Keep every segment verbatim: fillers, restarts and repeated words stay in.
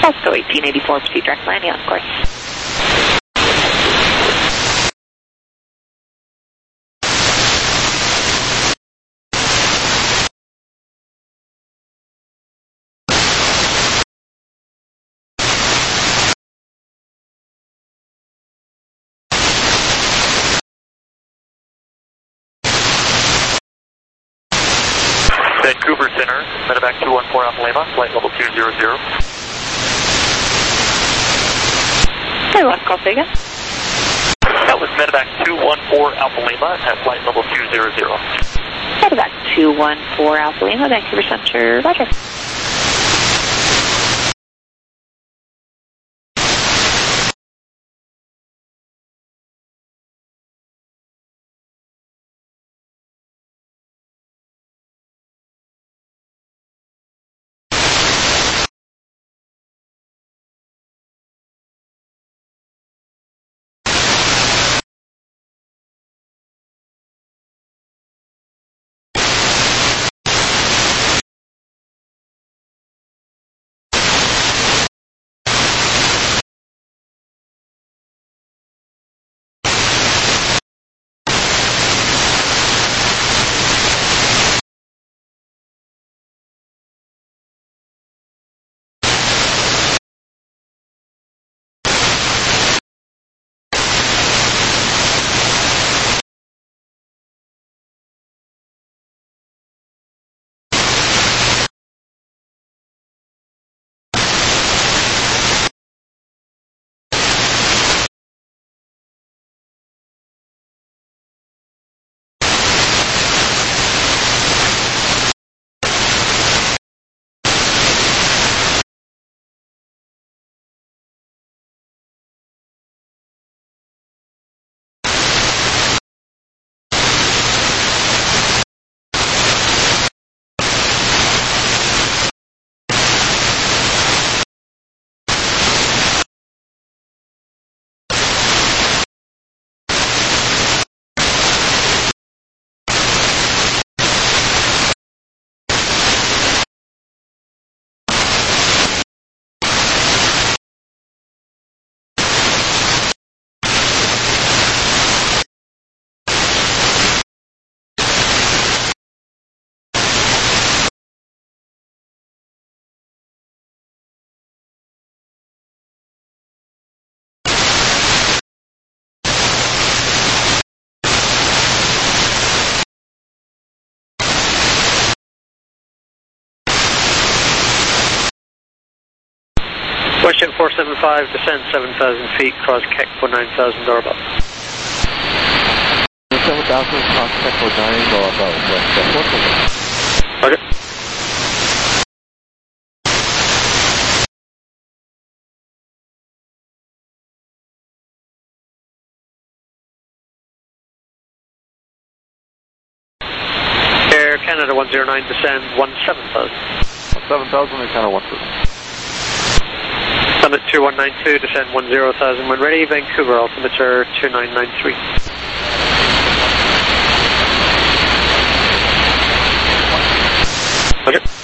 Also eighteen eighty-four, proceed direct landing on course. Vancouver Center, medevac two one four Alpha Lima, flight level two zero zero. Sorry, last call, say again. That was medevac two one four Alpha Lima at flight level two zero zero. Medevac two one four Alpha Lima, Vancouver Center, roger. Question four seven five, descend seven thousand feet, cross Kekpo nine thousand, door above. seven thousand, cross Kekpo nine, door above, west uh, Roger. Air Canada one zero nine, descend one seven thousand. seven thousand and Canada one seven. Summit two one nine two, descend one zero thousand. When ready, Vancouver, altimeter two nine nine three. Roger.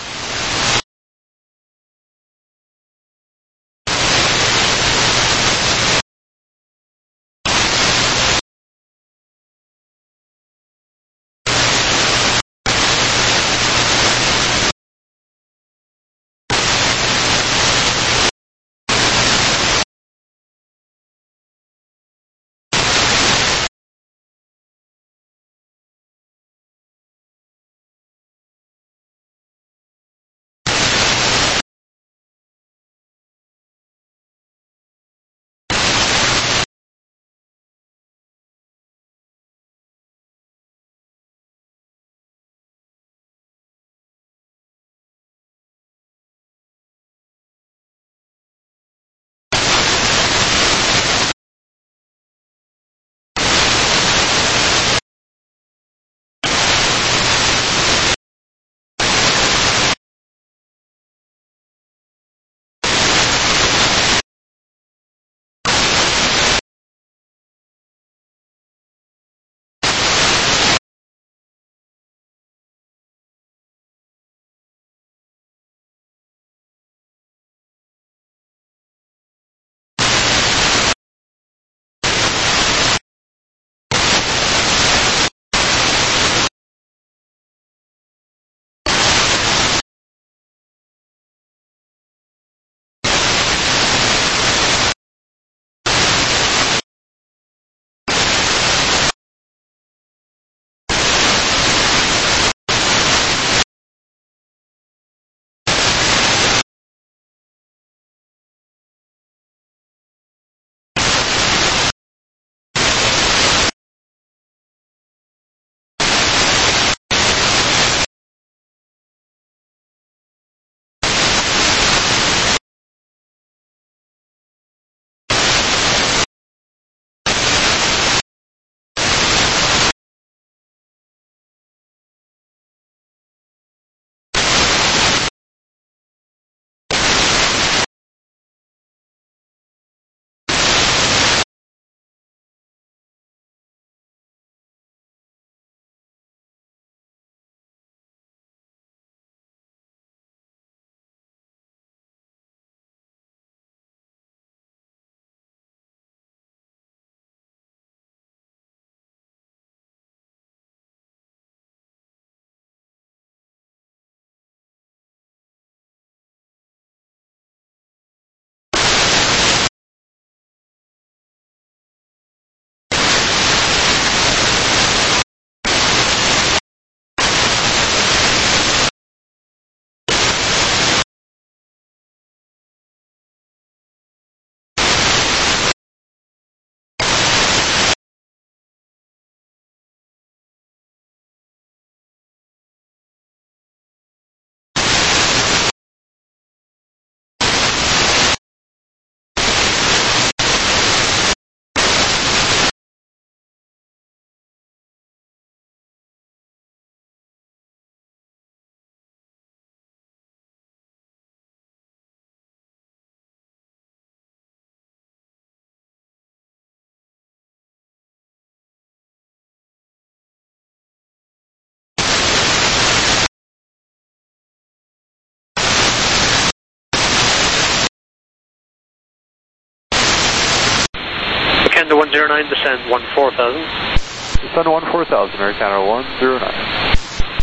Canada one zero nine, descend one four thousand. Descend one four thousand, Air Canada one zero nine.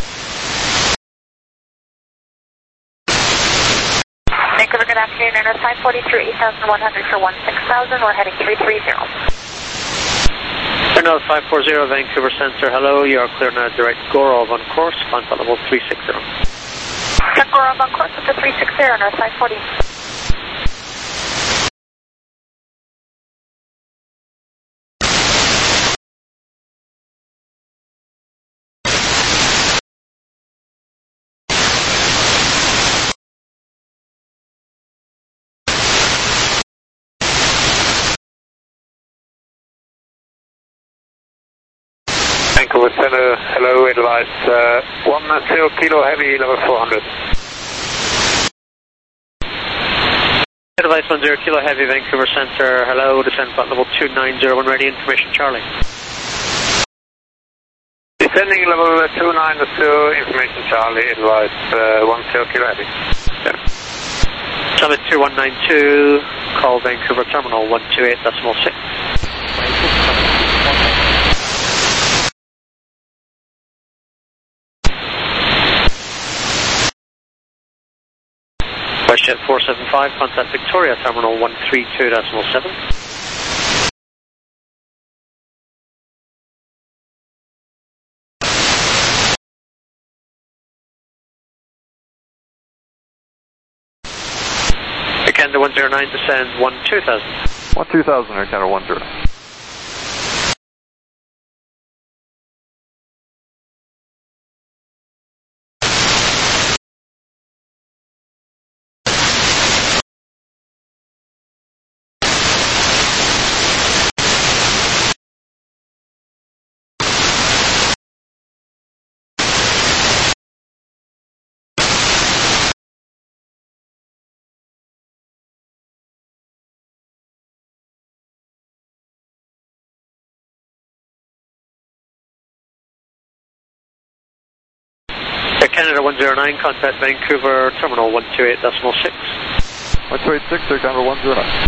Vancouver, good afternoon, Air five forty-three, eight thousand one hundred for one six thousand, we're heading three three zero. Air five forty, Vancouver Center, hello, you are clear now, direct Gorov on course, contact level three six zero. Check Gorov on course with the three six zero, Air five forty. Vancouver Center, hello, advise uh, one zero kilo heavy, level four hundred. Advice one zero kilo heavy, Vancouver Center, hello, descend flight level two nine zero one, ready, information Charlie. Descending level two nine zero, information Charlie, advise uh, one zero kilo heavy. Yeah. Summit two one nine two, call Vancouver Terminal one two eight decimal six. WestJet four seven five, contact Victoria Terminal one three two decimal seven. Canada one zero nine, descend one two thousand. one two thousand, Air Canada one zero nine. Canada one zero nine, contact Vancouver Terminal one two eight decimal six. one two eight six, Air Canada one zero nine.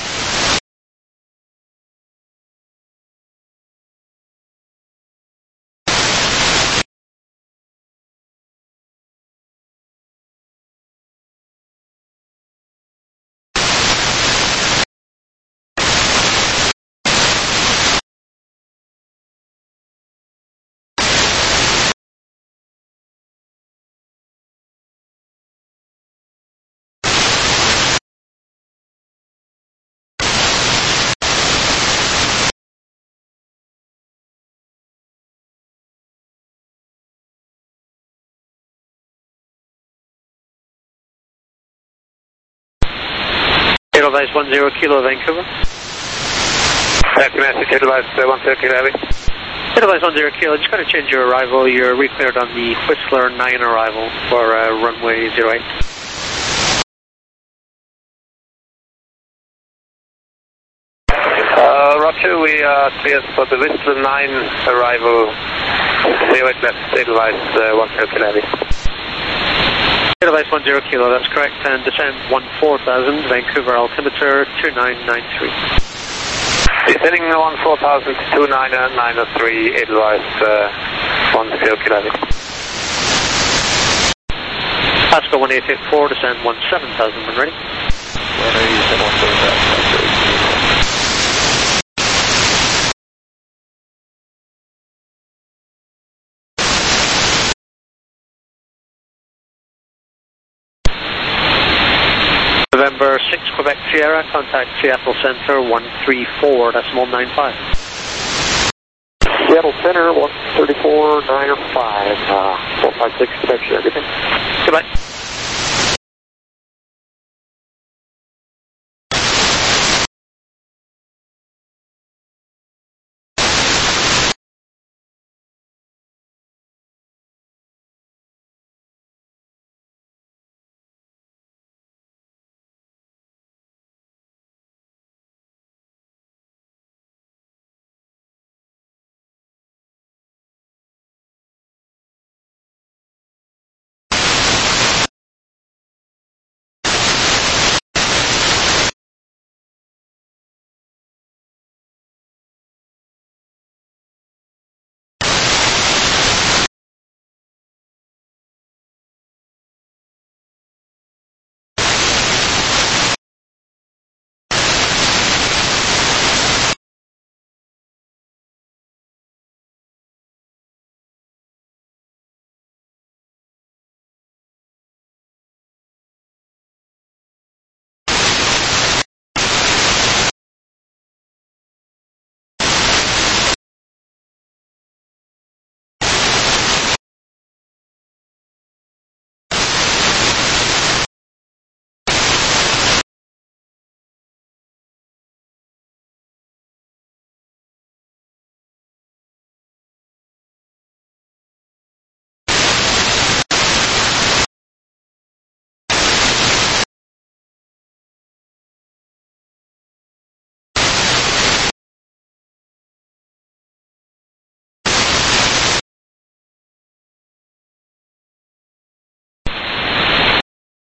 Advice one zero kilo Vancouver. Taxi message, advice uh, one zero kilo heavy. Advice one zero kilo, just got to change your arrival. You're re-cleared on the Whistler nine arrival for uh, runway zero eight. Uh, Roger, we are cleared for the Whistler nine arrival. zero eight left, advice uh, one zero kilo heavy. Advice one zero kilo, that's correct, and descend one four thousand, Vancouver altimeter two nine nine three. Descending one four thousand, two nine nine three, advice uh, one zero kilo heavy. Pasco one eight eight four, descend one seven thousand when ready. When ready, descend one seven thousand. November six, Quebec Sierra, contact Seattle Center one three four decimal nine five. Seattle Center one thirty-four nine five, uh, four five six, everything. Goodbye.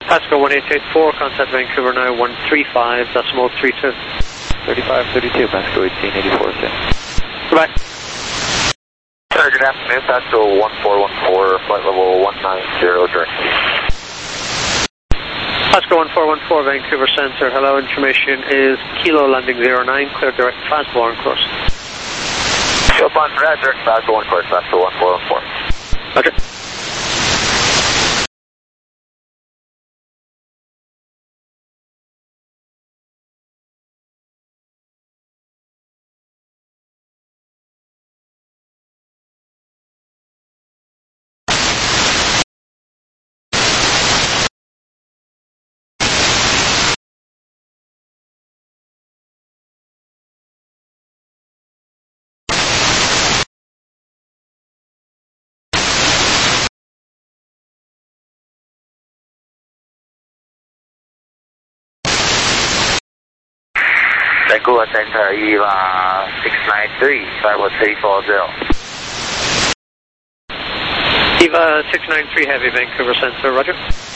Pasco one eight eight four, contact Vancouver now one three five decimal three two. thirty-five thirty-two, Pasco eighteen eighty-four, sir. Goodbye. Sir, good afternoon. Pasco one four one four, flight level one nine zero, direct. Pasco one four one four, Vancouver Center. Hello, information is Kilo landing zero nine, clear direct Pasco on course. Show on for that, direct Pasco one course, Pasco one four one four. Roger. Vancouver Center, EVA six nine three, flight level three four zero. EVA six nine three Heavy, Vancouver Center, roger.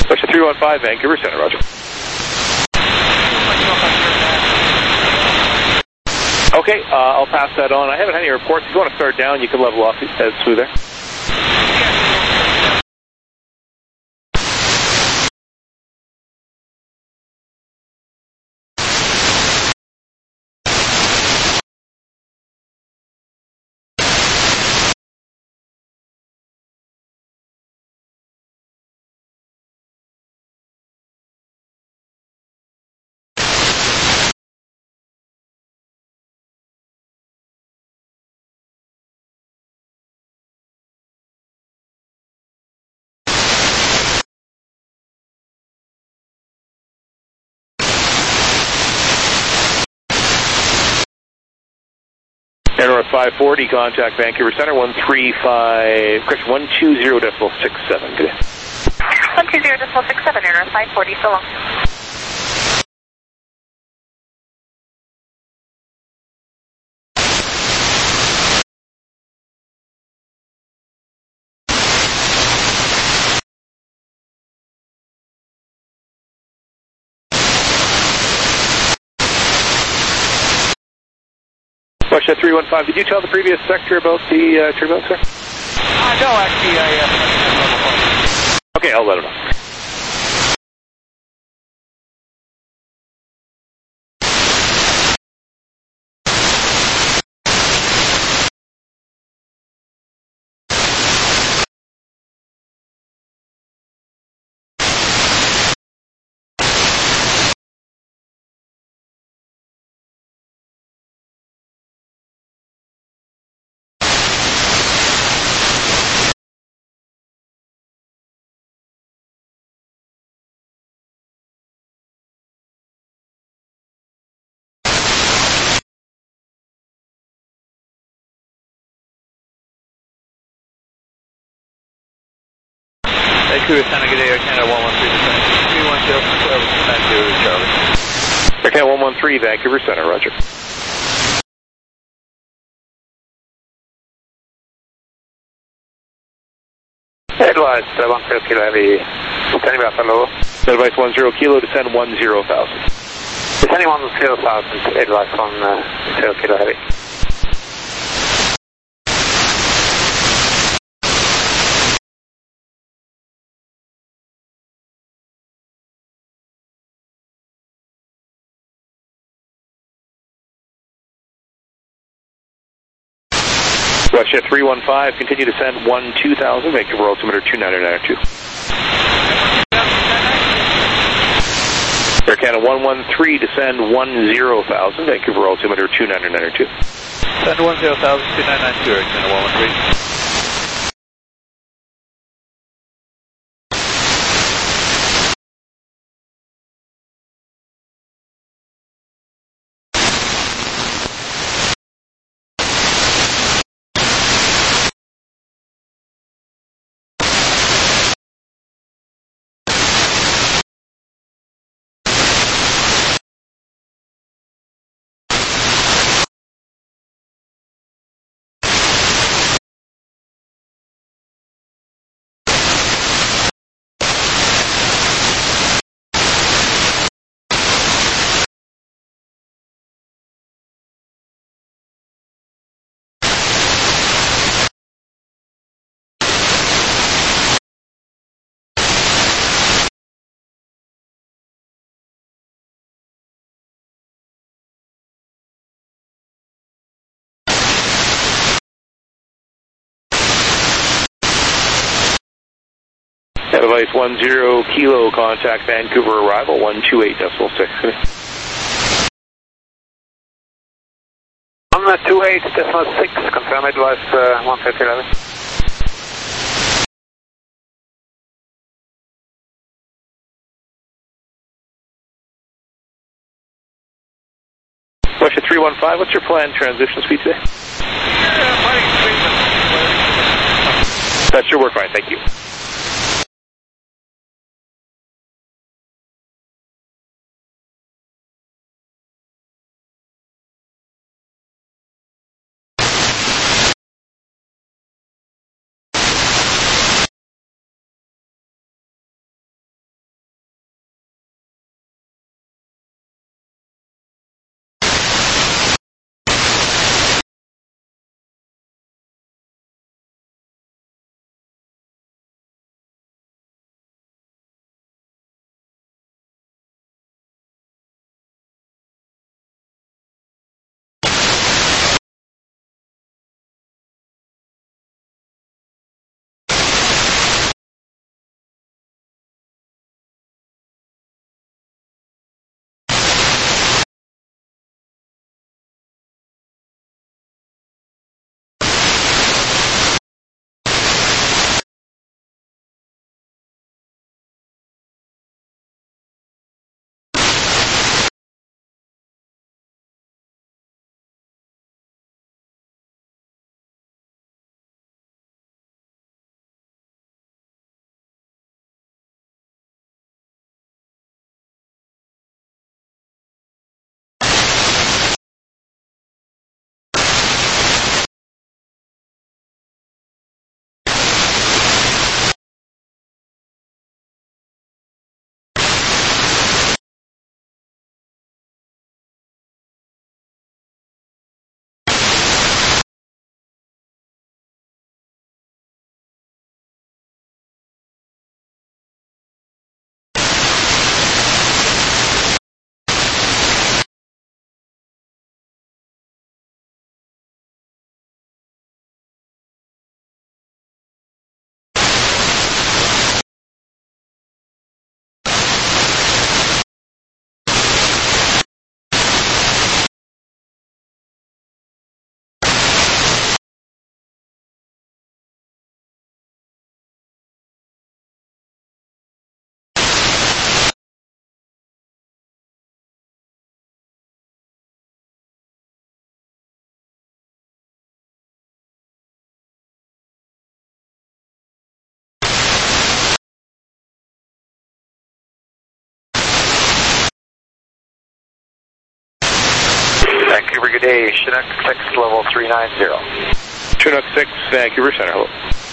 Russia three one five, Vancouver Center, roger. Okay, uh, I'll pass that on. I haven't had any reports. If you want to start down, you can level off as through there. Air North five forty, contact Vancouver Center, one three five, correction, one two zero decimal six seven, good day. one two zero decimal six seven, Air North five forty, so long. Russia three one five, did you tell the previous sector about the uh, turbulence, sir? Uh, no, actually, I... Uh, okay, I'll let him know. Vancouver Center, good day, Air Canada one one three, three one zero, Vancouver, Charlie. Air Canada one one three, Vancouver Center, roger. Advice, uh, one zero kilo heavy, descending Buffalo. Advice one zero kilo, descend one zero thousand. Descending one zero thousand, advice one uh, zero kilo heavy. Russia three one five, continue to send one two thousand, Vancouver altimeter two nine nine two. Air Canada one one three, descend one zero thousand, Vancouver altimeter two nine nine two. Send one zero thousand, two nine nine two, Air Canada one one three. Advice one zero kilo, contact Vancouver arrival, one two eight decimal six. one two eight decimal six, confirm advice uh, one zero kilo heavy. Russia three one five, what's your planned transition speed today? That should work fine, thank you. Vancouver, good day. Chinook six, level three nine zero. Chinook six, Vancouver Center, hello.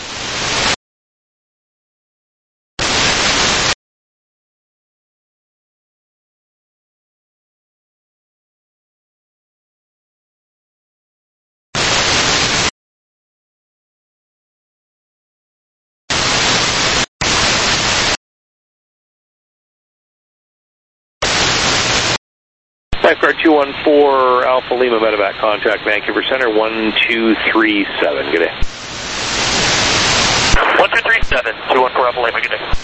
Lifeguard two one four, Alpha Lima Medevac, contact Vancouver Center, one two three seven, good day. one two three seven, two one four Alpha Lima, good day.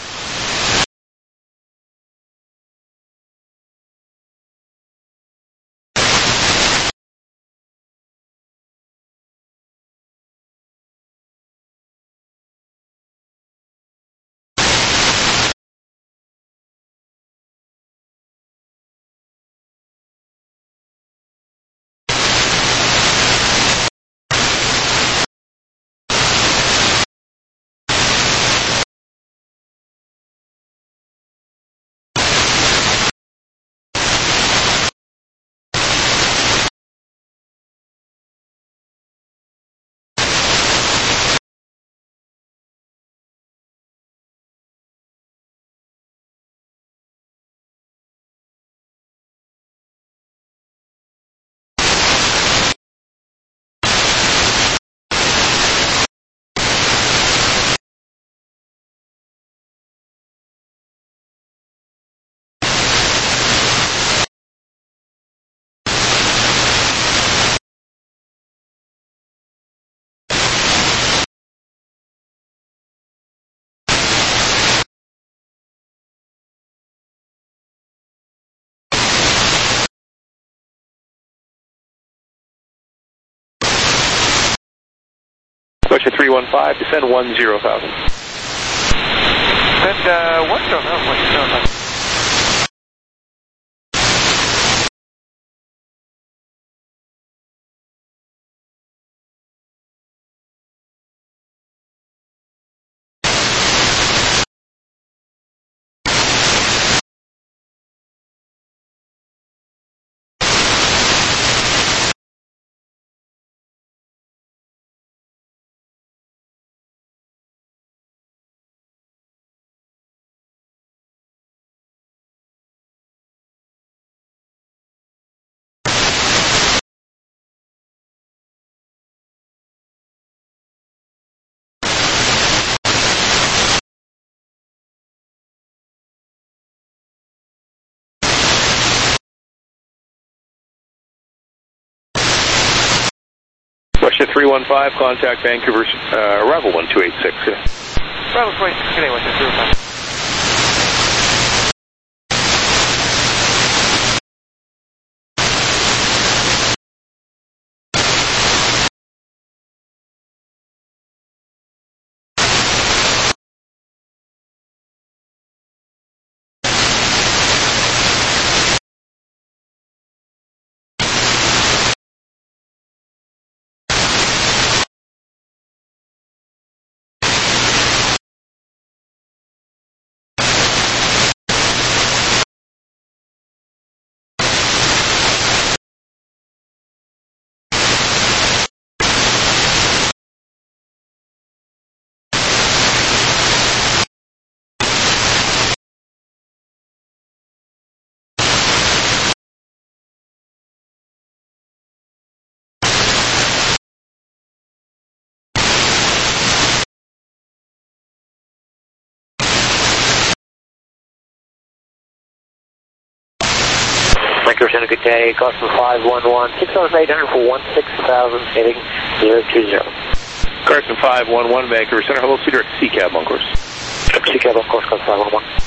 Question three one five, descend one zero thousand. Descend uh, one zero thousand, one zero thousand. Question three one five, contact Vancouver, uh, arrival one two eight six. Arrival two eight six, good day, one two zero five. Vancouver Center, good day. Cosmo five one one, six thousand eight hundred for one six thousand, heading zero two zero. Carson five one one, Vancouver Center, hello, Cedar C cab on course. C cab on course, Carson five one one.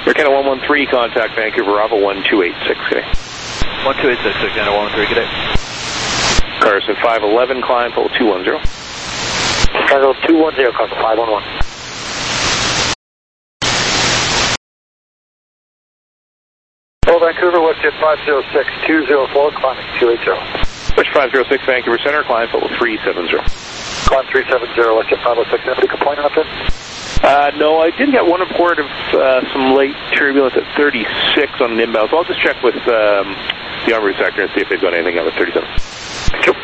Air Canada one one three, contact Vancouver Bravo one two eight six, good day. one two eight six, Air Canada one one three, good day. Carson five eleven, climb, hold two one zero. Cargo two one zero, Carson five one one. Hello, Vancouver, Westjet five zero six, two zero four, climbing two eight zero. West five zero six, Vancouver Center, climb, hold three seven zero. Climb three seven zero, Westjet five oh six, anybody complaining up there? Uh, no, I did get one report of uh, some late turbulence at thirty-six on an inbound, so I'll just check with um, the en route sector and see if they've got anything out of thirty-seven. Thank you.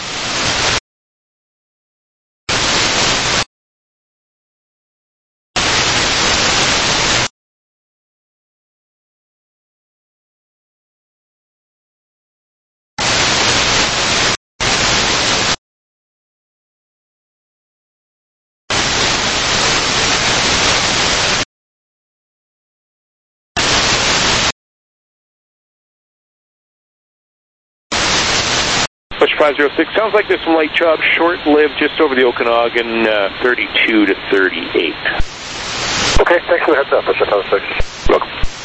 Push five zero six, sounds like there's some light chop, short-lived just over the Okanagan, uh, thirty-two to thirty-eight. Okay, thanks for the heads up, Westjet five oh six. Welcome.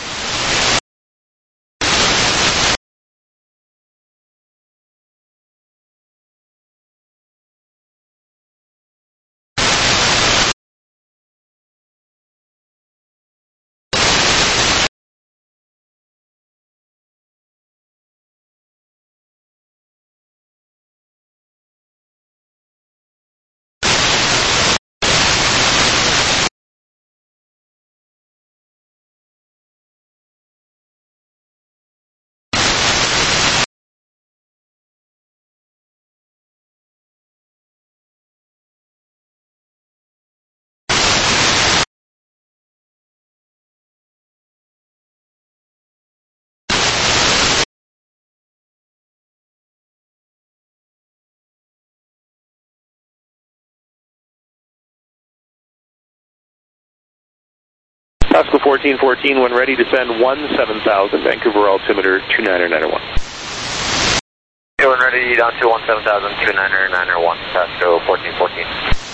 Pascal fourteen fourteen, when ready, descend one seven thousand, Vancouver altimeter two niner niner one. Okay, when ready, down to one seven thousand, two niner niner one, Pascal fourteen fourteen.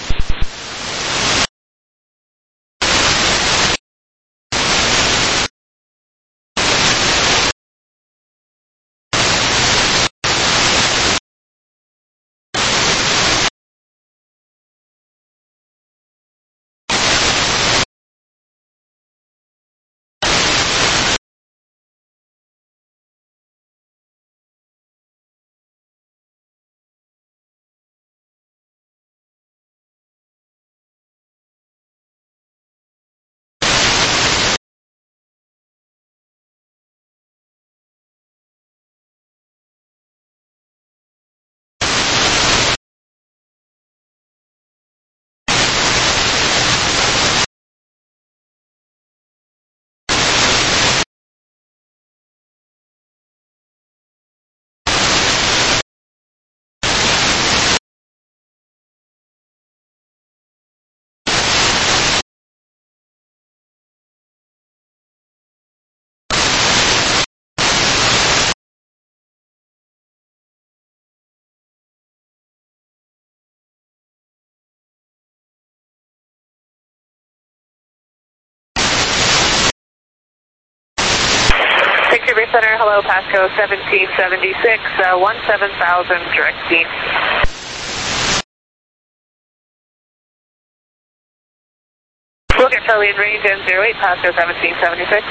Vancouver Center, hello, Pasco seventeen seventy-six, uh, one seven thousand, directing. We'll get Charlie in range and zero eight, Pasco seventeen seventy-six.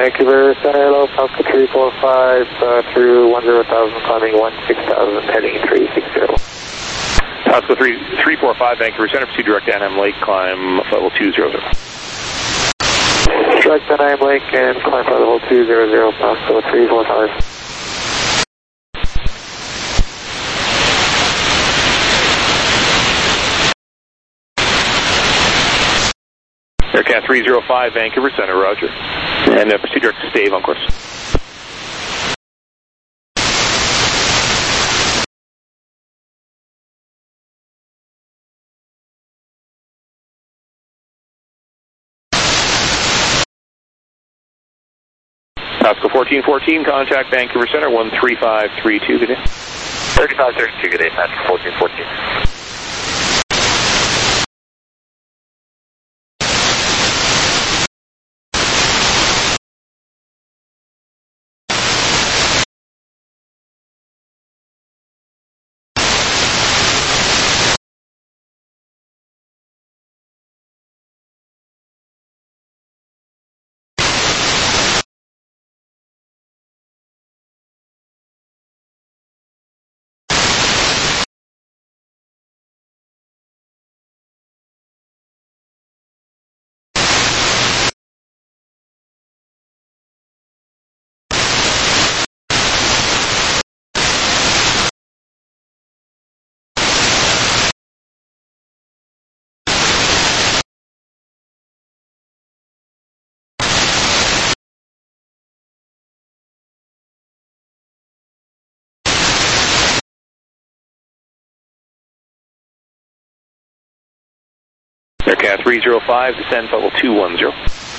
Vancouver Center, hello, Pasco three four five uh, through one zero thousand, climbing one six thousand, heading three six zero. Pasco three four five, Vancouver Center, proceed direct to Anaheim Lake, climb level two zero zero. Direct to Anaheim Lake and climb flight level two zero zero, Pasco three four five. Aircat three zero five, Vancouver Center, roger. And uh, proceed direct to Stave on course. Pasco fourteen fourteen, contact Vancouver Center, one three five three two, good day. thirty-five thirty-two, good day, Pasco fourteen fourteen. Aircat three zero five, descend level two one zero.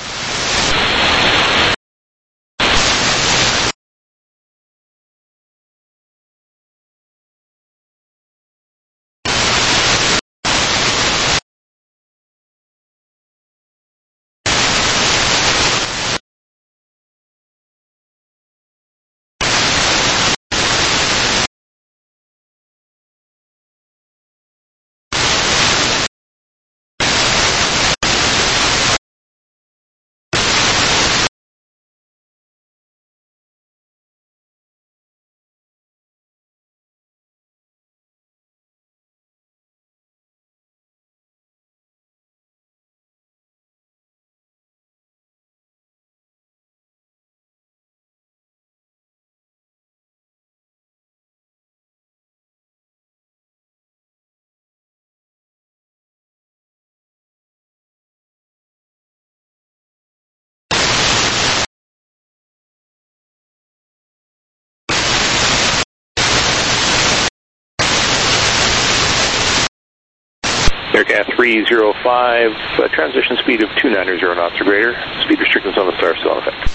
Aircat three zero five, uh, transition speed of two ninety knots or greater. Speed restrictions on the star still in effect.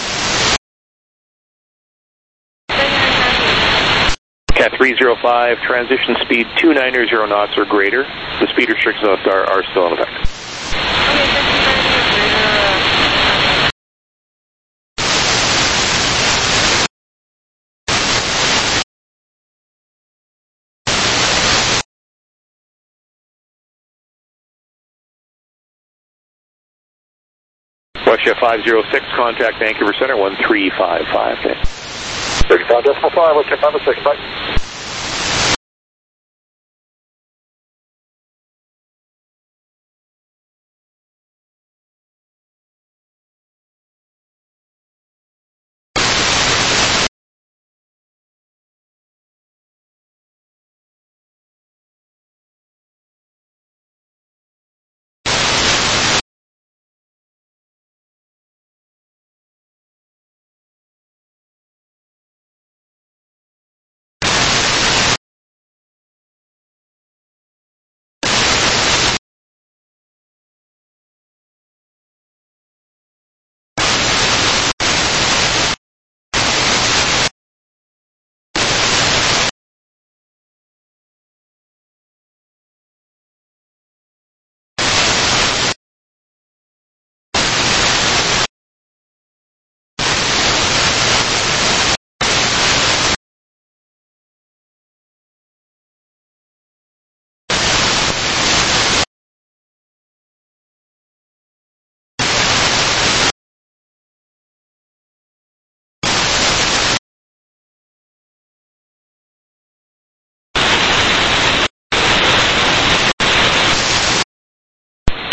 Cat three zero five, transition speed two ninety knots or greater. The speed restrictions on the star are still in effect. Westjet five zero six, contact Vancouver Center, one three five five. Okay. thirty-five decimal five, Westjet five zero six, bye.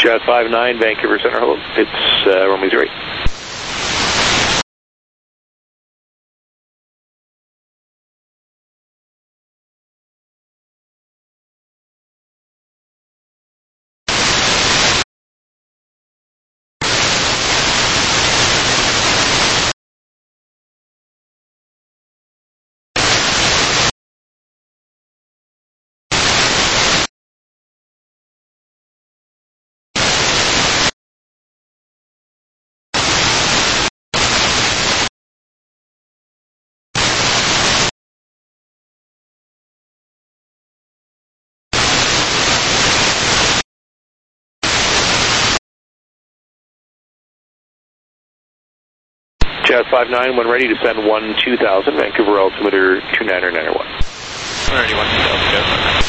Jazz five nine, Vancouver Center, hello. It's uh, Romeo zero eight. Jazz five nine, when ready to send one two thousand, Vancouver altimeter two niner niner one. one ninety-one, Jazz.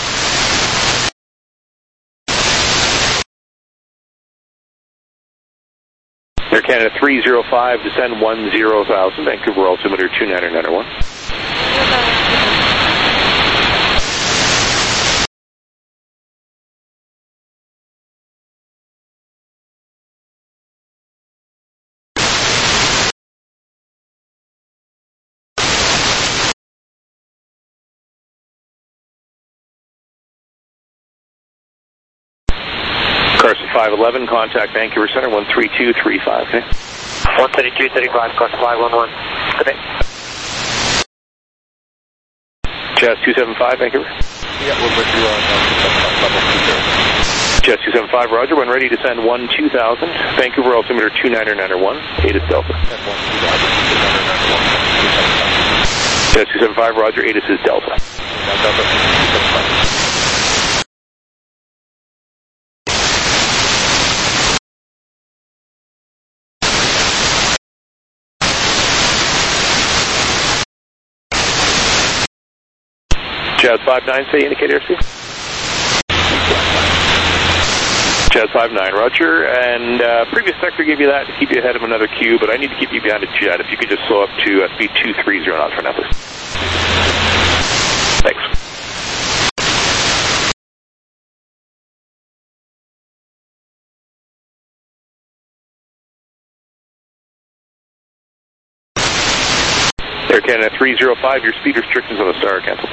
Air Canada three zero five, descend one zero thousand, Vancouver altimeter two niner niner one. Carson five eleven, contact Vancouver Center one three two three five, okay? one thirty-two thirty-five, Carson five one one. Good day. Jazz two seven five, Vancouver. Yeah, we're with you on level two zero. Jazz two seven five, roger. When ready to send one two thousand, Vancouver altimeter two niner niner one, ATIS Delta. Jazz two seven five, roger. ATIS is Delta. Jazz five nine, say indicate airspeed. Jazz five nine, roger. And uh, previous sector gave you that to keep you ahead of another queue, but I need to keep you behind a jet. If you could just slow up to uh, speed two three zero knots for now, please. Thanks. Air Canada three zero five, your speed restrictions on the Star are canceled.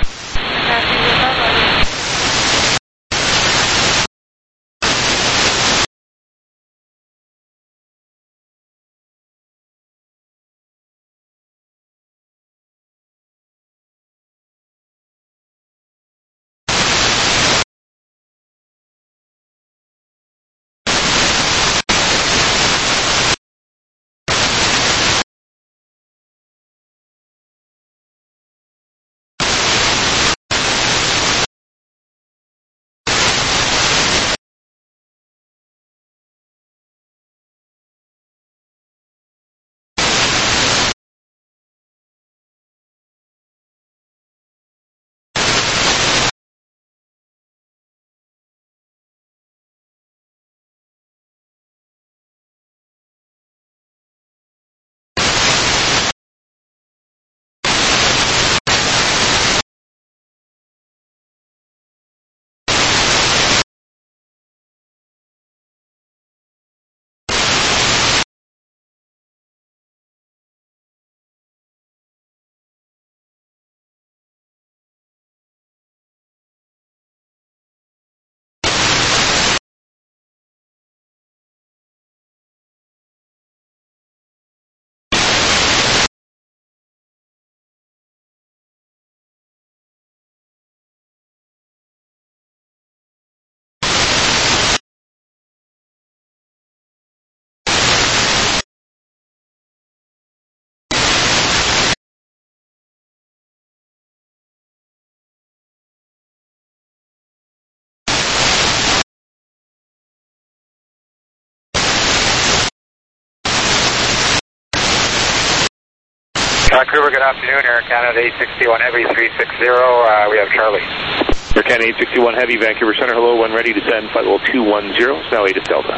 Vancouver, good afternoon. Air Canada eight sixty-one Heavy three sixty. Uh, we have Charlie. Air Canada eight sixty-one Heavy, Vancouver Center, hello. When ready to send flight level two one zero. It's now ATIS Delta.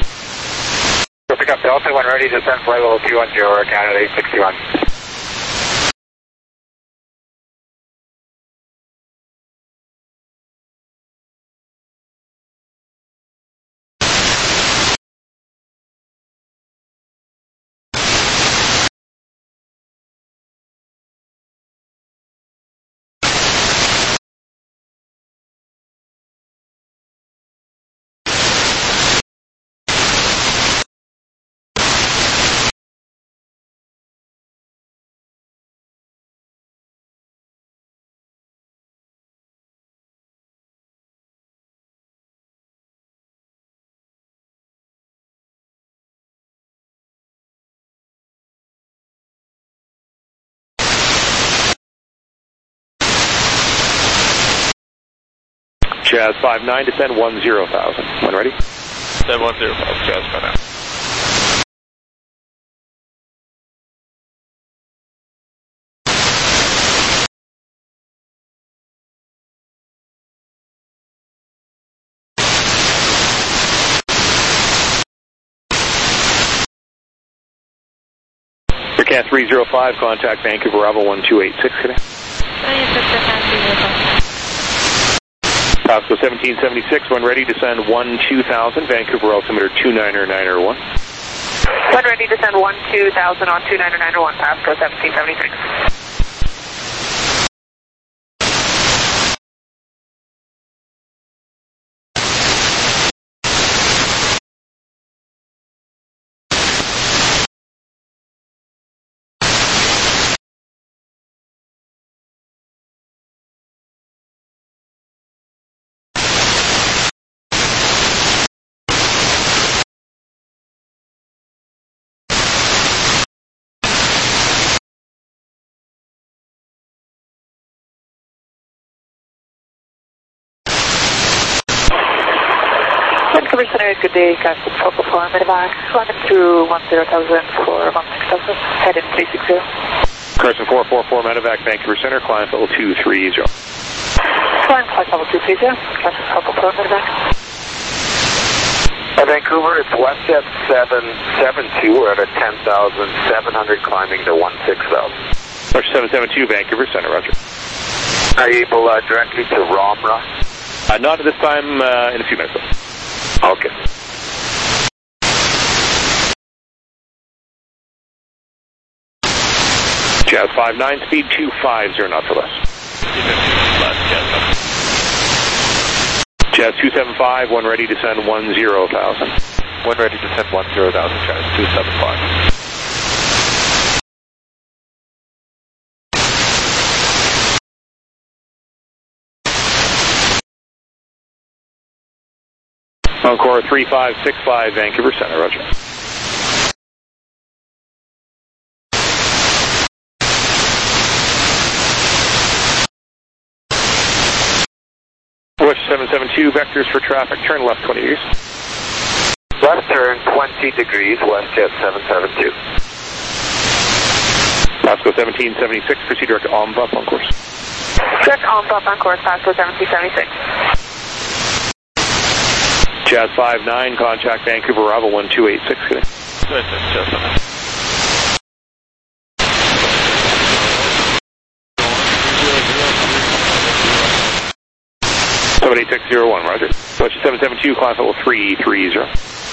Pick up Delta when ready to send flight level two one zero. Air Canada eight sixty-one. Jazz five nine, descend one zero thousand. When ready? Descend one zero thousand, Jazz five nine. Cat three zero five, contact Vancouver Bravo one two eight six today. Pasco seventeen seventy-six, when ready, descend one two thousand, Vancouver altimeter two niner niner one. When ready, descend one two thousand on two niner niner one, Pasco seventeen seventy-six. Vancouver Center, good day, Castle Focal four, Medevac, running through one zero thousand for one six thousand, head in three six zero. Carson four four four, Medevac, Vancouver Center, climb level two three zero. Climb flight level two three zero, Castle Focal four, Medevac. Uh, Vancouver, it's WestJet seven seven two, we're at a ten thousand seven hundred climbing to one six thousand. Rush seven seven two, Vancouver Center, roger. Are you able uh, directly to Romra? Uh, not at this time, uh, in a few minutes though. Okay. Jazz five nine, speed two five zero knots or less. Jazz two seven five, when ready, descend one zero thousand. When ready, descend one zero thousand, Jazz two seven five. Encore three five six five, Vancouver Center, roger. Wish seven seven two, vectors for traffic, turn left twenty degrees. Left turn twenty degrees, WestJet seven seven two. Pasco seventeen seventy-six, proceed direct to Ombup on course. Direct Ombup on course, Pasco seventeen seventy-six. Jazz five nine, contact Vancouver Bravo one two eight six today. seven eight six zero one, roger. Watch seven seven two, climb level three three zero.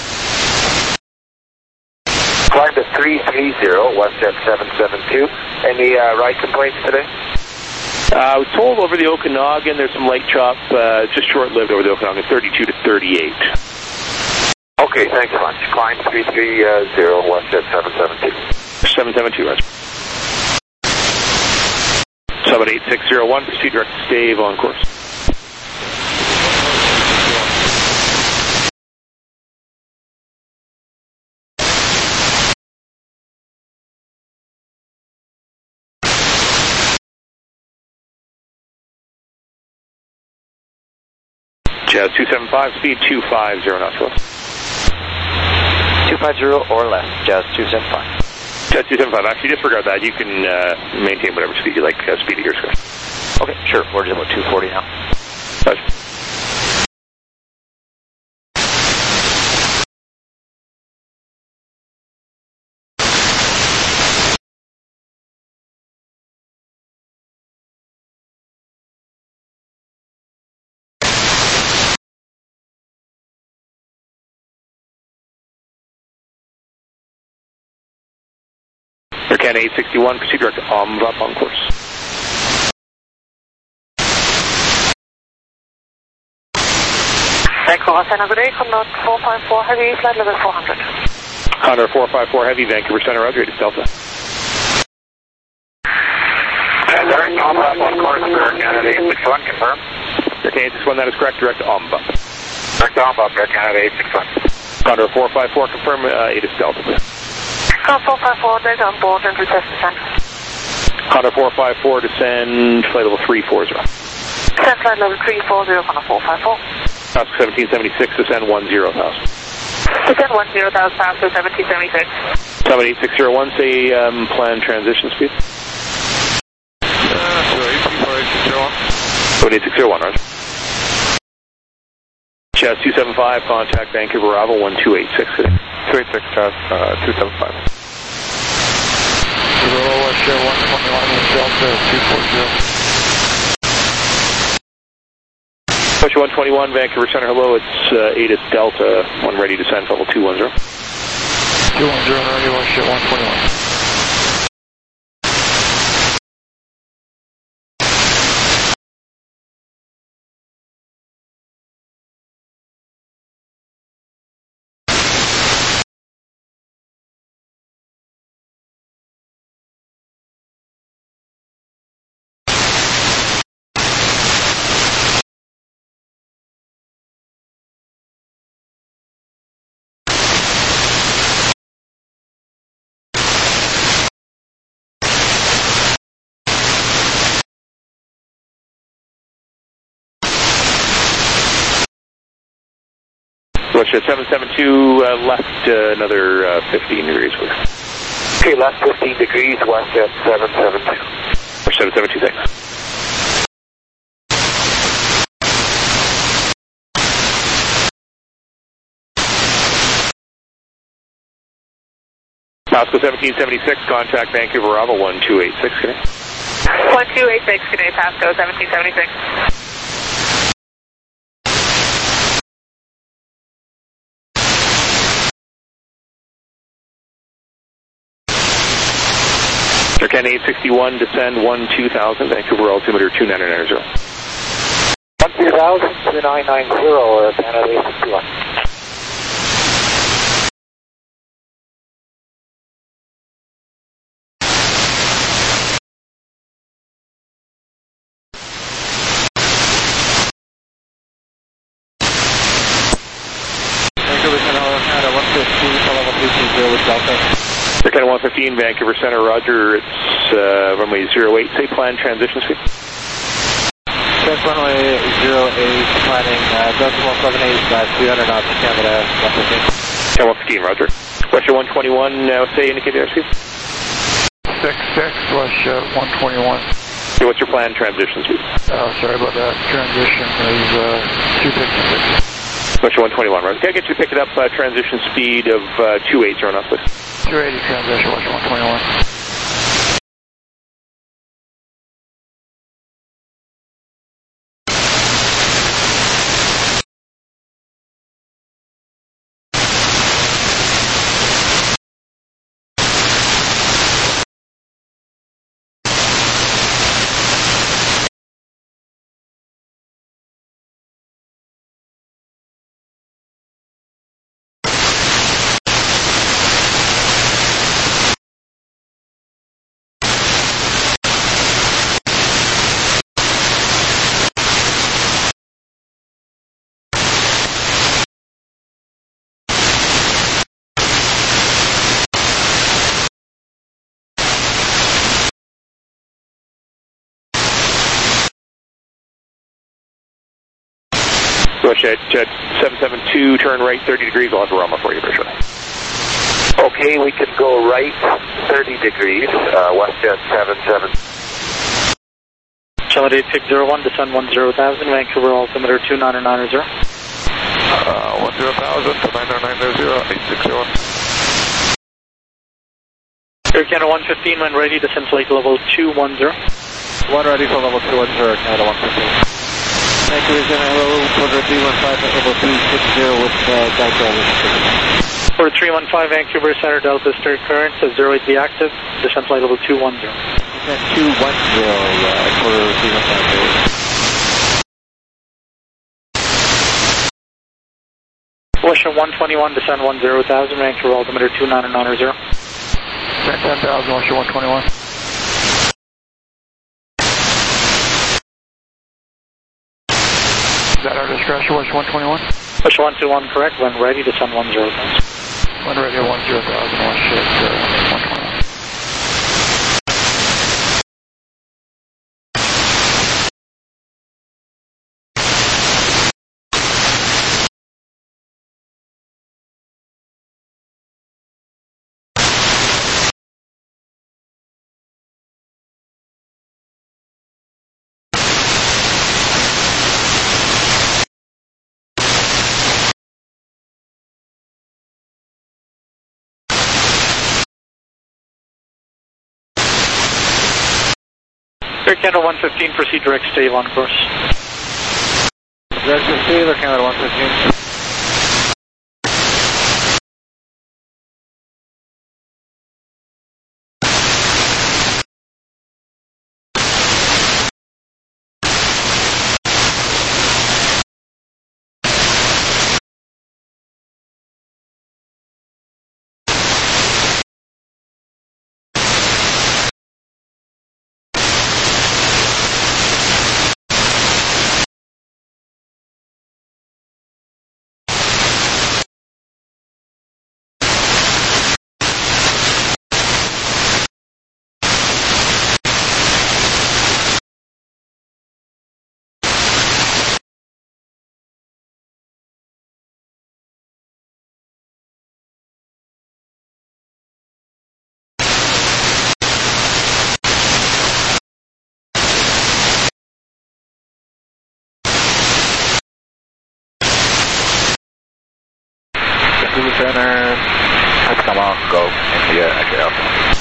Climb to three three zero, WestJet seven seven two. Any uh, ride complaints today? Uh, I was told over the Okanagan there's some light chop, uh, just short-lived over the Okanagan, thirty-two to thirty-eight. Okay, thanks much. Climb three three zero, WestJet seven seven two. seven seven two, roger. seven eight six zero one, proceed direct to Stave on course. Jazz two seven five, speed two five zero knots less. two five zero or less, Jazz two seven five. Jazz two seven five, actually disregard that. You can uh, maintain whatever speed you like, uh, speed at your score. Okay, sure. We're just about two forty now. Roger. Aircan eight sixty-one, proceed direct to Ombup on course. Vancouver Center, good day, Condor four five four Heavy, flight level four hundred. Condor four five four Heavy, Vancouver Center, roger, it's Delta. Direct Ombup on course for Air Canada eight sixty-one, confirm. Aircan eight sixty-one, that is correct, direct to Ombup. Direct Ombup, Air Canada eight sixty-one. Condor four five four, confirm, uh, it is Delta. Condor four five four, Delta on board and request descent. Condor four five four, descend, flight level three four zero. Descend flight level three four zero on a four five four. Pasco seventeen seventy-six, descend one zero thousand. Descend one zero thousand, Pasco seventeen seventy-six. seven eight six zero one, say um, planned transition speed. Uh, so eight four eight six zero one. seven eight six zero one, Roger. Chaz two seven five, contact Vancouver Bravo one two eight six. two eight six, Chaz, uh, two seven five. Zero, West Share one twenty-one, Delta two four zero. West one twenty-one, Vancouver Center, hello, it's uh, A T I S Delta, one ready to send, level two one zero. two one zero, ready, West Share one twenty-one. West seven seven two, uh, left uh, another uh, fifteen degrees, please. Okay, left fifteen degrees, west at seven seven two. West seven seven two, thanks. Pasco seventeen seventy-six, contact Vancouver Bravo one two eight six, good day. one two eight six, good day, Pasco seventeen seventy-six. Ken eight sixty-one, descend one two thousand, Vancouver altimeter two nine nine zero. one two thousand, two nine nine zero, uh, Canada eight sixty-one. Vancouver Center, Canada one fifteen, level three two zero with Delta. Canada one fifteen, Vancouver Center, Roger, it's uh, runway zero eight, say planned transition speed. Check runway zero eight, planning uh, decimal seven eight, uh, three hundred knots, Canada one fifteen. Canada one fifteen, Roger. Western one twenty-one, uh, say indicate the airspeed. six six, West one twenty-one. Okay, what's your planned transition speed? Oh, sorry about that. Transition is uh, two fifty-six. Western one twenty-one, Roger. Can I get you to pick it up, uh, transition speed of uh, two eight zero knots, please? two eighty transition, Western one twenty-one. Rush at uh, seven seven two, turn right thirty degrees, I'll have a Rama for you, for sure. Okay, we can go right thirty degrees, uh, west at seven seven. Charlie eight six zero one, descend one zero thousand, Vancouver altimeter two nine nine zero. Uh, one zero thousand to nine nine nine zero, eight six zero one. Air Canada one fifteen, when ready, descend flight level two one zero. One ready for level two one zero, Canada one fifteen. Vancouver Center, hello, quarter three one five, level three six zero with uh, Delta. Quarter three one five, Vancouver Center, Delta stir current, uh, zero eight be active, descend flight level two one zero. Descend two one zero, uh, quarter three one five. Western one twenty-one, descend one zero thousand, Vancouver altimeter two nine nine zero. Descend ten thousand, Western one twenty-one. Is that our discretion, Western one twenty-one? Western one two one, correct, when ready, descend one zero thousand. When ready, one zero thousand, Western one twenty-one. Canada one fifteen, proceed direct stave on course. Direct stave or Canada one fifteen? Vancouver Center, has come off, go, India, X-ray Alpha.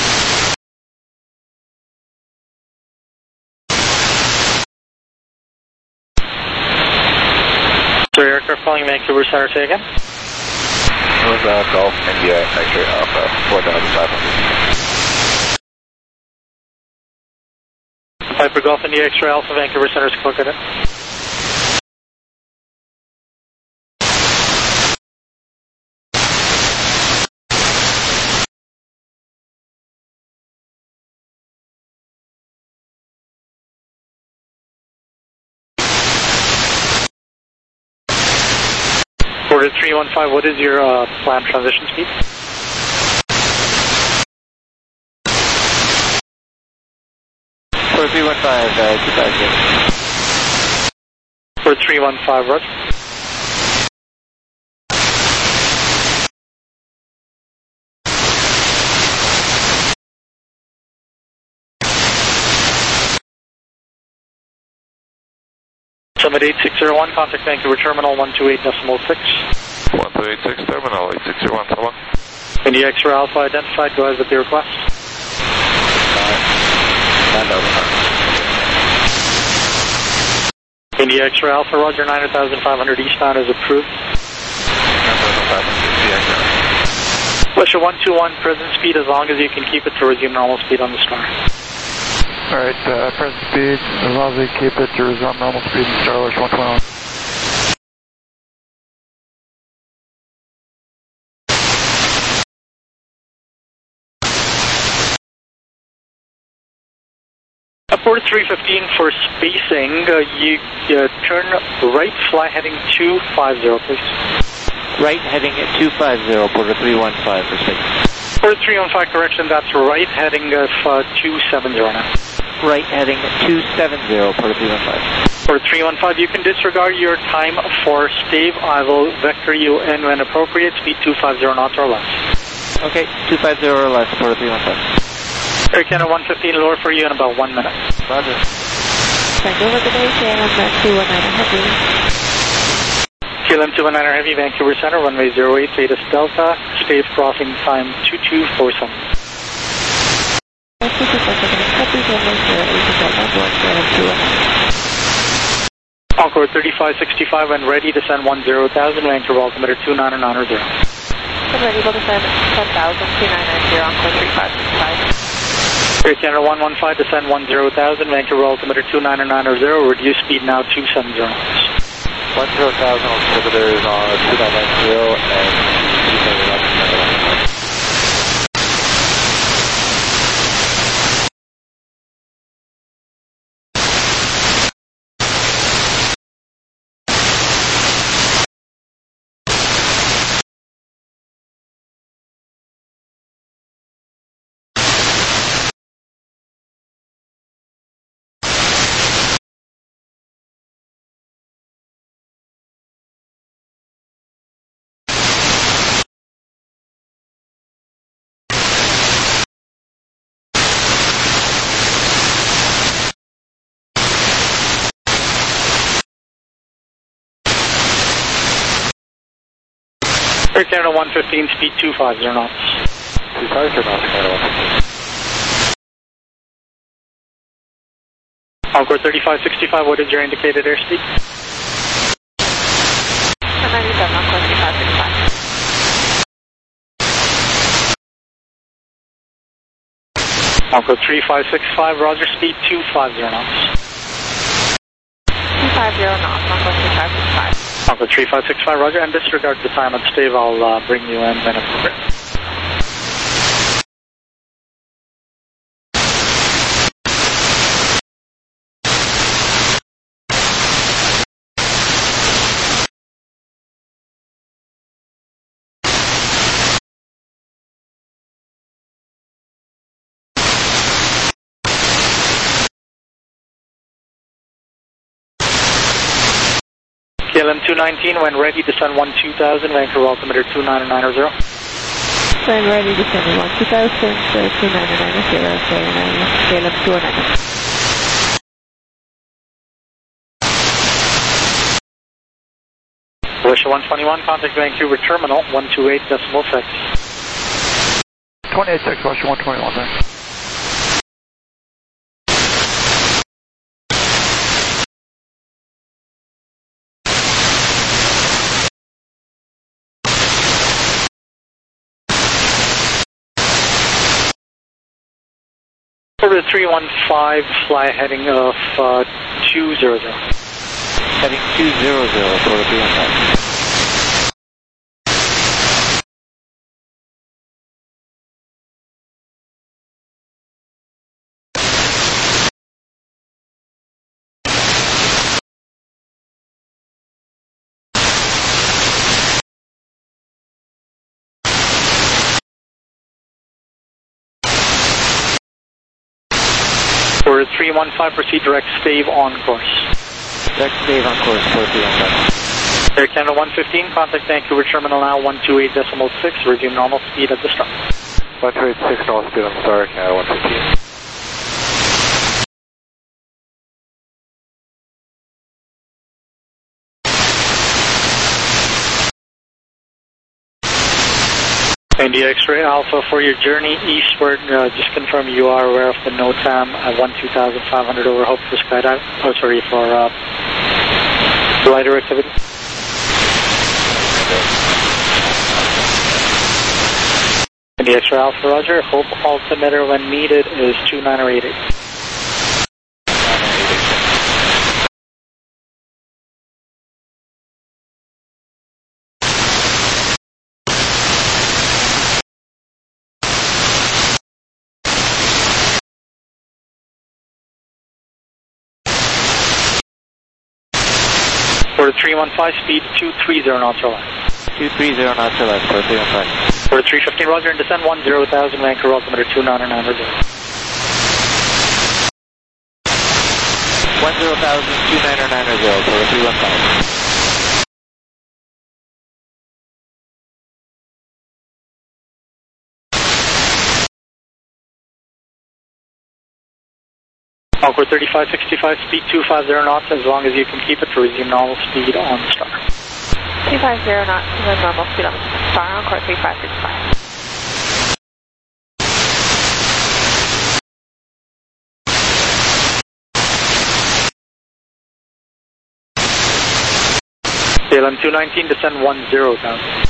Sorry, aircraft calling Vancouver Center, say again? It was uh, Golf, India, X-ray Alpha, four thousand five hundred. Piper Golf India X-ray Alpha, Vancouver Center's clock at it. Order three one five, what is your uh, planned transition speed? Order three one five, uh, two five zero. Order three one five, Roger. Summit eight six zero one, contact Vancouver Terminal one two eight decimal six. one two eight six Terminal, eight six zero one, so one. India X-ray Alpha identified, go ahead with the request. India X-ray Alpha, Roger, nine thousand five hundred eastbound is approved. Pleasure one two one, present speed as long as you can keep it to resume normal speed on the star. Alright, uh, present speed, as long as we keep it to resume normal speed in Starlers one twenty-one. Port three fifteen for spacing, uh, you uh, turn right, fly heading two five zero, please. Right heading at two five zero, Porter three one five for spacing. Porter three one five, correction, that's right heading uh, two seven zero now. Right heading two seven zero, Porter three one five. Porter three one five, you can disregard your time for stave. I will vector you in when appropriate, speed two five zero knots or less. Okay, two five zero or less, Porter three one five. Air Canada one fifteen, lower for you in about one minute. Roger. Vancouver today, K L M two one nine Heavy. K L M two one nine Heavy, Vancouver Center, runway zero eight, Theta Delta, stave crossing time two two four seven. Encore thirty-five sixty-five, when ready, descend one zero thousand, Vancouver altimeter two nine nine zero. Ready, will descend ten thousand, two nine nine zero, Encore thirty-five sixty-five. Air Canada one one five, descend one zero thousand, Vancouver altimeter two nine nine zero, reduce speed now two seven zero. one zero thousand, altimeter is on two nine nine zero and two seven zero. Air Canada one fifteen, speed two five zero knots. two five zero knots, Canada one fifteen. Concord thirty-five sixty-five, what is your indicated airspeed? ninety-seven, Concord thirty-five sixty-five. Concord three five six five, roger, speed two five zero knots. two five zero knots, Concord three five six five. Concord three five six five, roger, and disregard the time at Stave, I'll uh, bring you in when appropriate. K L M two nineteen, when ready, descend one two thousand, Vancouver altimeter two nine nine zero. When ready, descend one two thousand, two nine nine zero, K L M two nine. Wisha one twenty-one, contact Vancouver terminal, one two eight decimal six. twenty-eight six, Russia one twenty-one, thanks. Over to three one five, fly heading of uh, two zero zero. Heading two zero zero for the three one five. For three one five, proceed direct Stave on course. Direct Stave on course for three one five. Air Canada one fifteen, contact Vancouver terminal now, one two eight decimal six, resume normal speed at the start. one two eight six, normal speed on the start, Canada one fifteen. India X-ray Alpha, for your journey eastward, uh, just confirm you are aware of the NOTAM at one two thousand five hundred over Hope for skydive, oh sorry, for uh, glider activity. India X-ray Alpha, roger, Hope altimeter when needed is two nine eight eight. For the three one five, speed two three zero knots or less. two three zero knots or less for three one five. For the three fifteen, roger, and descend one zero thousand, Vancouver altimeter two nine nine zero. one zero thousand, two nine nine zero for the three one five. Concord thirty-five sixty-five, speed two five zero knots, as long as you can keep it to resume normal speed on the star. two five zero knots to the normal speed on the star, Concord three five six five. K L M two nineteen, descend one zero thousand.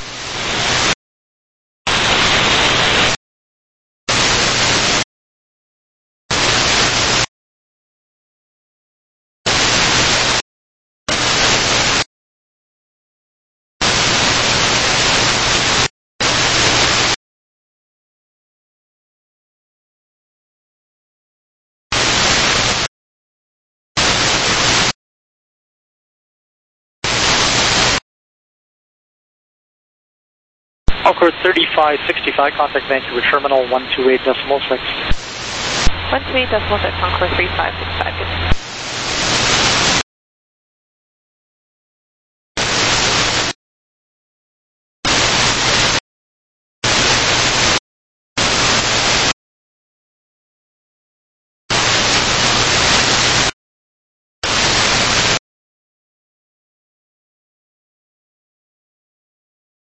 Concord thirty-five sixty-five, contact Vancouver terminal one two eight decimal six. one two eight decimal six, Concord three five six five.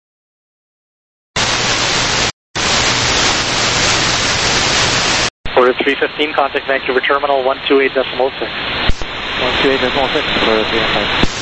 For Vancouver three fifteen, contact Vancouver Terminal one two eight decimal six. one two eight decimal six for three and five.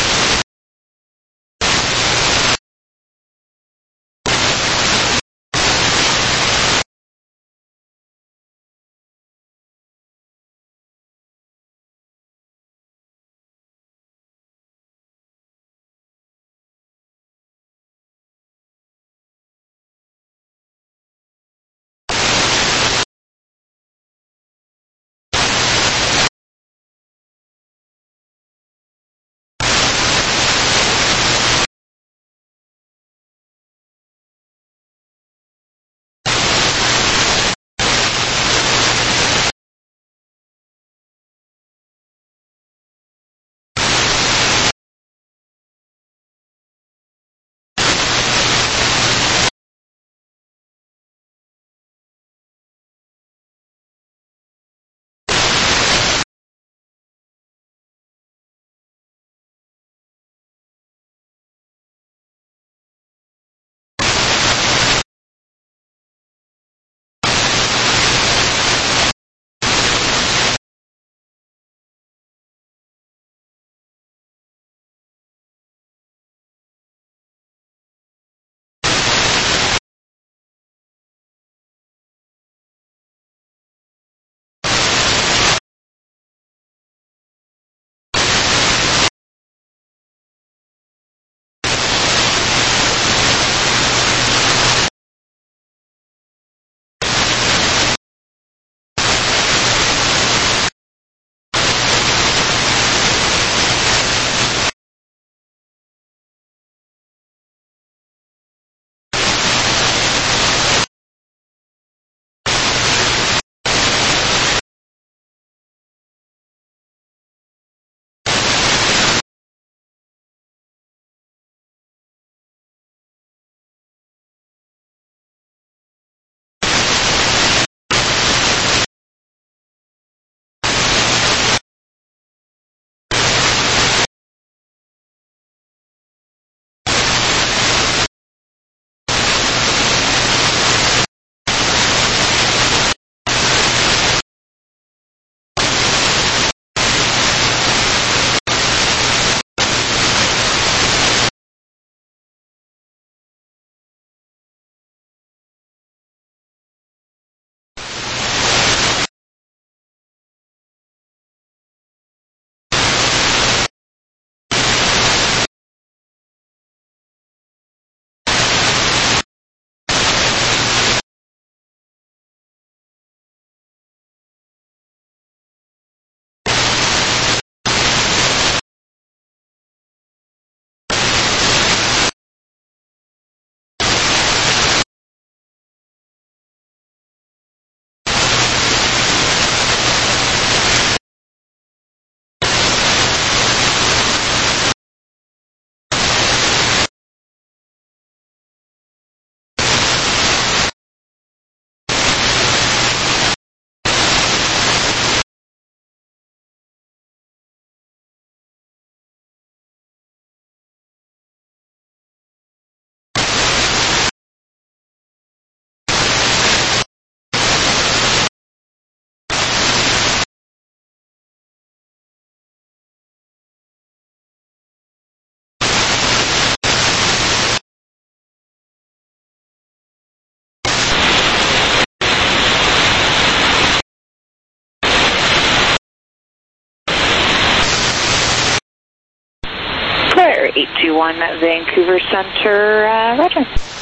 eight two one Vancouver Center, uh, roger.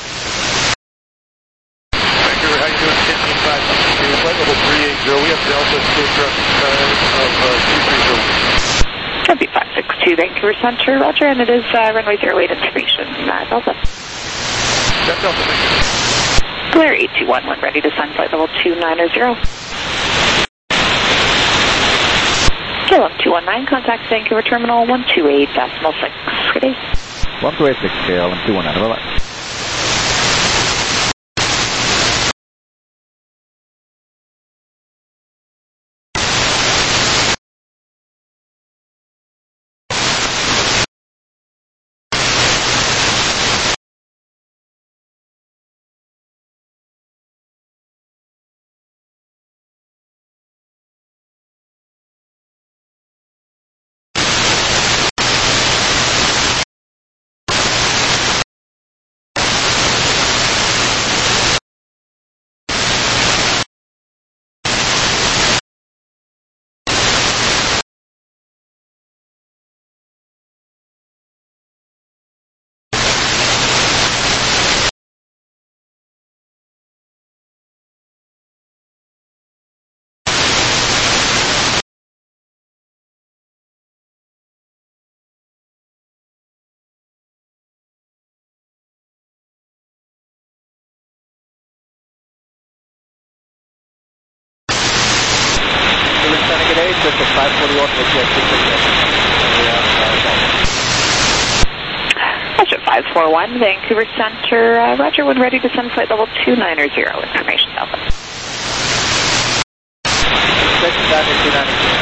Vancouver, how you doing? fifteen five two, flight level three eight zero. We have Delta still traffic time of uh, two three zero. Copy five six two Vancouver Center, roger, and it is uh, runway zero eight information, uh, Delta. That's Delta, thank you. Blair eight two one, when ready to send flight level two nine zero. K L M two one nine, contact Vancouver Terminal one two eight decimal six. Good day. one two eight six, K L M two one nine, bye-bye. Pacific five forty-one, N D X two six zero. Roger, five four one, Vancouver Center. Uh, Roger, when ready to send flight level two nine zero. Information Alpha. six nine two nine zero.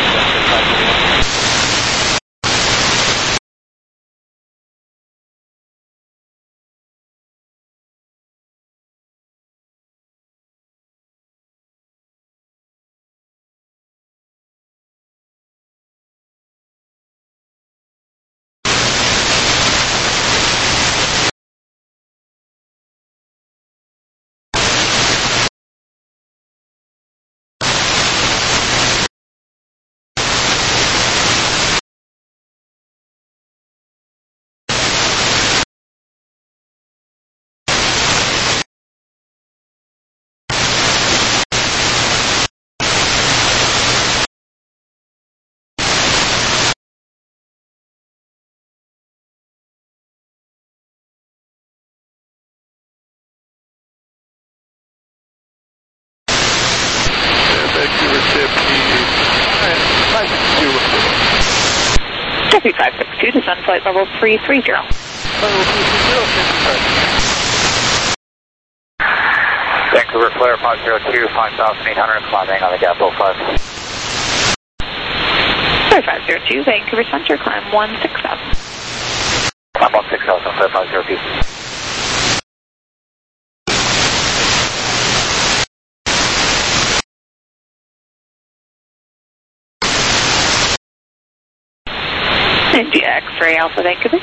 five six two, descend flight level three three zero. Vancouver Flare five zero two, five thousand eight hundred, climbing on the gap oh five. Flare five zero two, Vancouver Center, climb one six thousand. Climb one six thousand, Flare five zero two. India X-ray Alpha, Vancouver.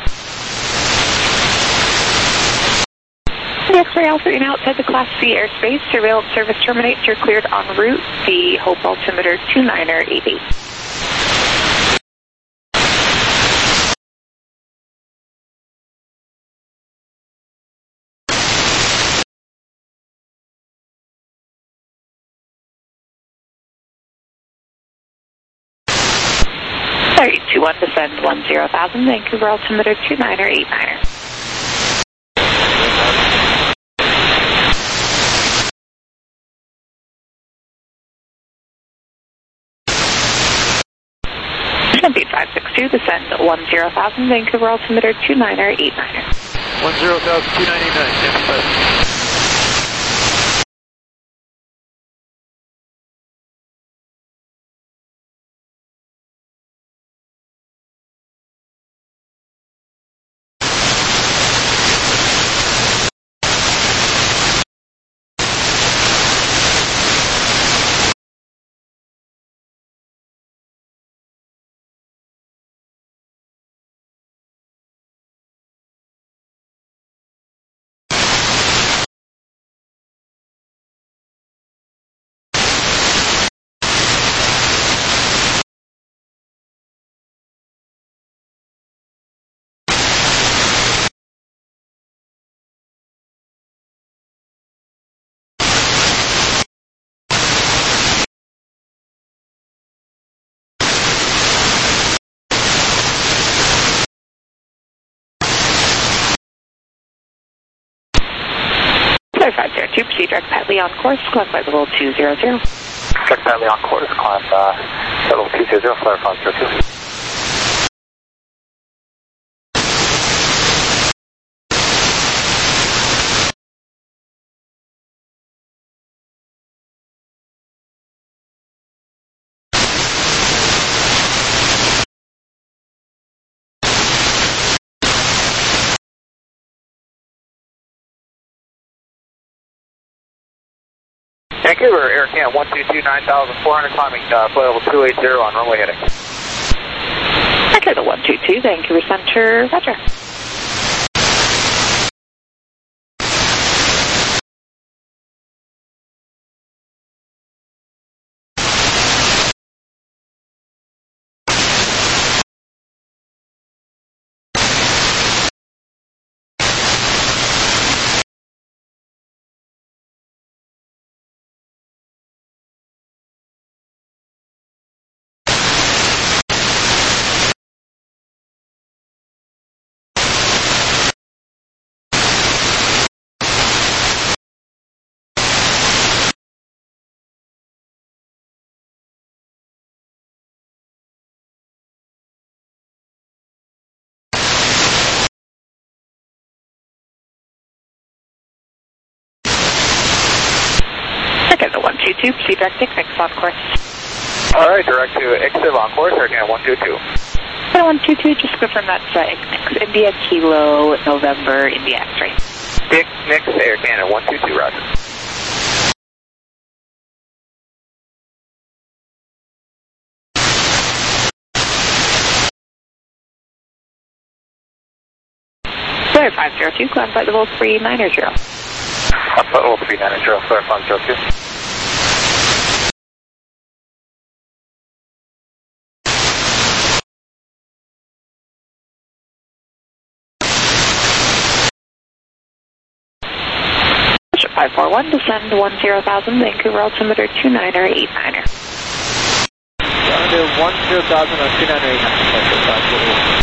India X-ray Alpha, you're now outside the Class C airspace. Surveillance service terminates. You're cleared en route. The Hope altimeter two niner eight eight. three two one, descend one zero thousand, Vancouver altimeter two niner eight niner. Speed five six two, descend one zero thousand, Vancouver altimeter two niner eight niner. one zero thousand, two nine eight nine, stand by. five zero two, proceed direct Pat Lee on course, climb flight level two zero zero. Direct Pat Lee on course, climb uh, level two zero zero, flare five zero two. Vancouver, Air Can one two two, nine thousand four hundred, climbing uh, flight level two eighty on runway heading. Echo the one two two, Vancouver Center, roger. two, proceed direct to X on course. All right, direct to X on course, Air Canada one two two. one two two, just confirm that's uh, X India Kilo November India X-ray. Dick Nix Air Canada one two two, roger. Clear five zero two, climb flight level three nine zero. Uh, flight level three nine zero, clear five zero two. five four one, descend one zero thousand, Vancouver altimeter two niner eight niner. Altimeter one zero thousand on two niner eight niner.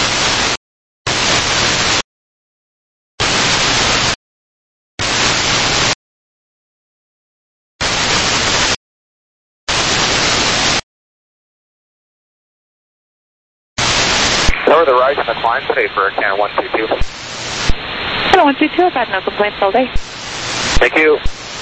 Cover the rise and the climb today for Air Canada one two two. one two two, I've had no complaints all day. Thank you.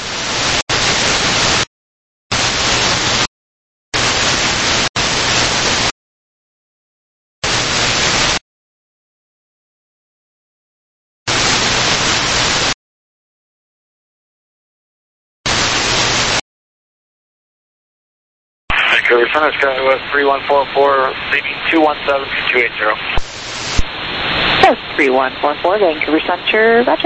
Vancouver Center, SkyWest three one four four, leaving two one seven two eight zero. Yes, three one four four, Vancouver Center, roger.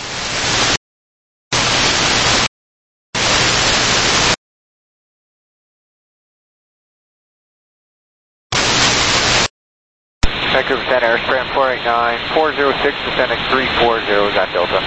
Vancouver Center, Airspan four eight nine, four zero six, descending three four zero, is at Delta.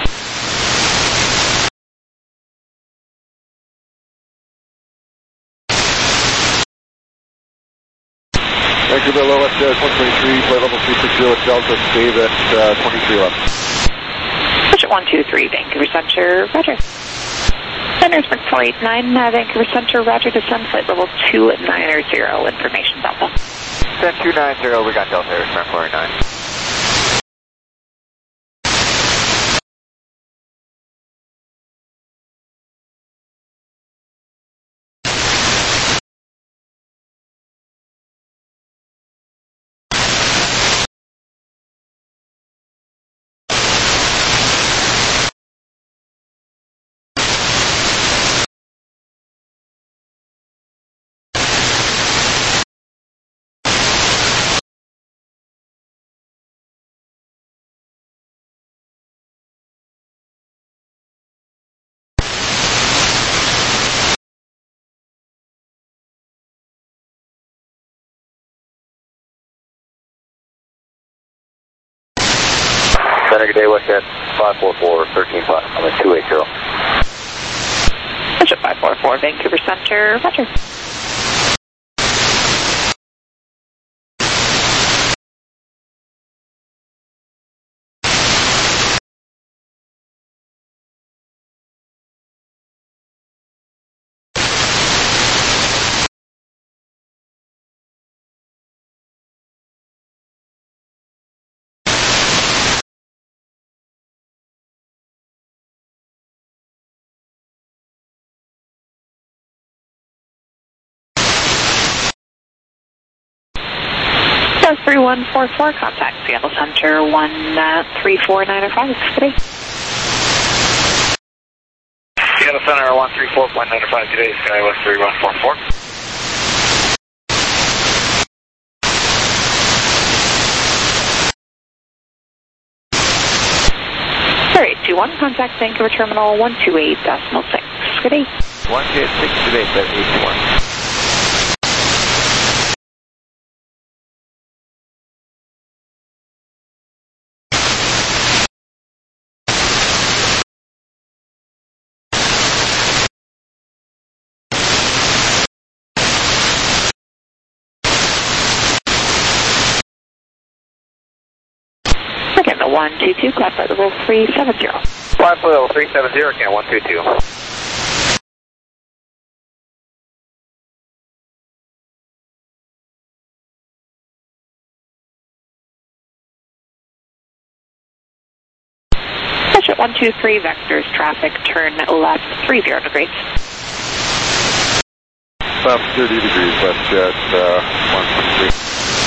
Vancouver L O S J one twenty-three, flight level three six zero at Delta, save at uh, twenty-three left. Budget one two three, Vancouver Center, roger. Center Sprint four eight nine, uh, Vancouver Center, roger, descend flight level two niner zero, information Delta. Descend two nine zero, we got Delta, Airspan four eight nine. Center, good day, WestJet five four four, thirteen five, I'm at two eight zero. Budget five four four, Vancouver Center, roger. three one four four, contact Seattle Center one three four nine five, good day. Seattle Center one three four point nine five, today, SkyWest three one four four. eight two one, contact Vancouver Terminal one two eight decimal six, good day. one two eight six, good day, seven eight two one. Again, the one two two, climb flight level three seven zero. Climb flight level three seven zero, can one two two. Budget one two three, vectors, traffic, turn left three zero degrees. About thirty degrees west jet, uh, one twenty-three.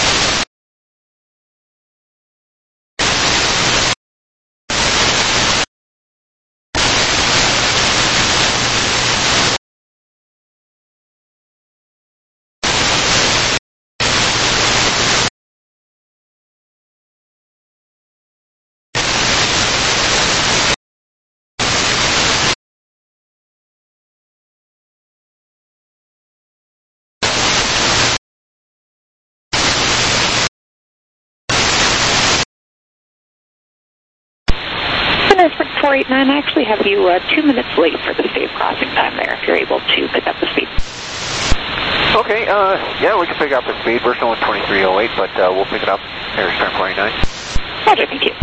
four eight nine, I actually have you uh, two minutes late for the state crossing time there, if you're able to pick up the speed. Okay, uh, yeah, we can pick up the speed. We're showing twenty-three oh eight, but uh, we'll pick it up. Here's turn forty-nine. Roger, thank you.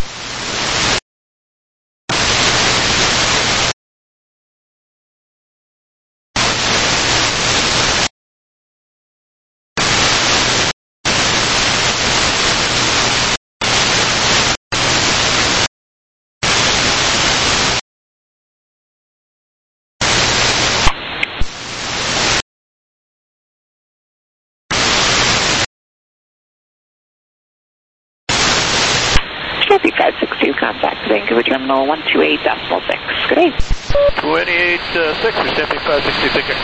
five six two, contact Vancouver Terminal one two eight decimal six. Good day. twenty-eight six, uh, or seventy-five sixty ticket.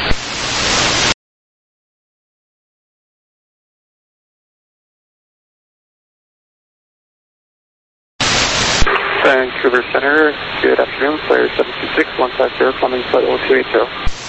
Vancouver Center, good afternoon, Flare seven two six, one five zero, Fleming flight oh two eight zero.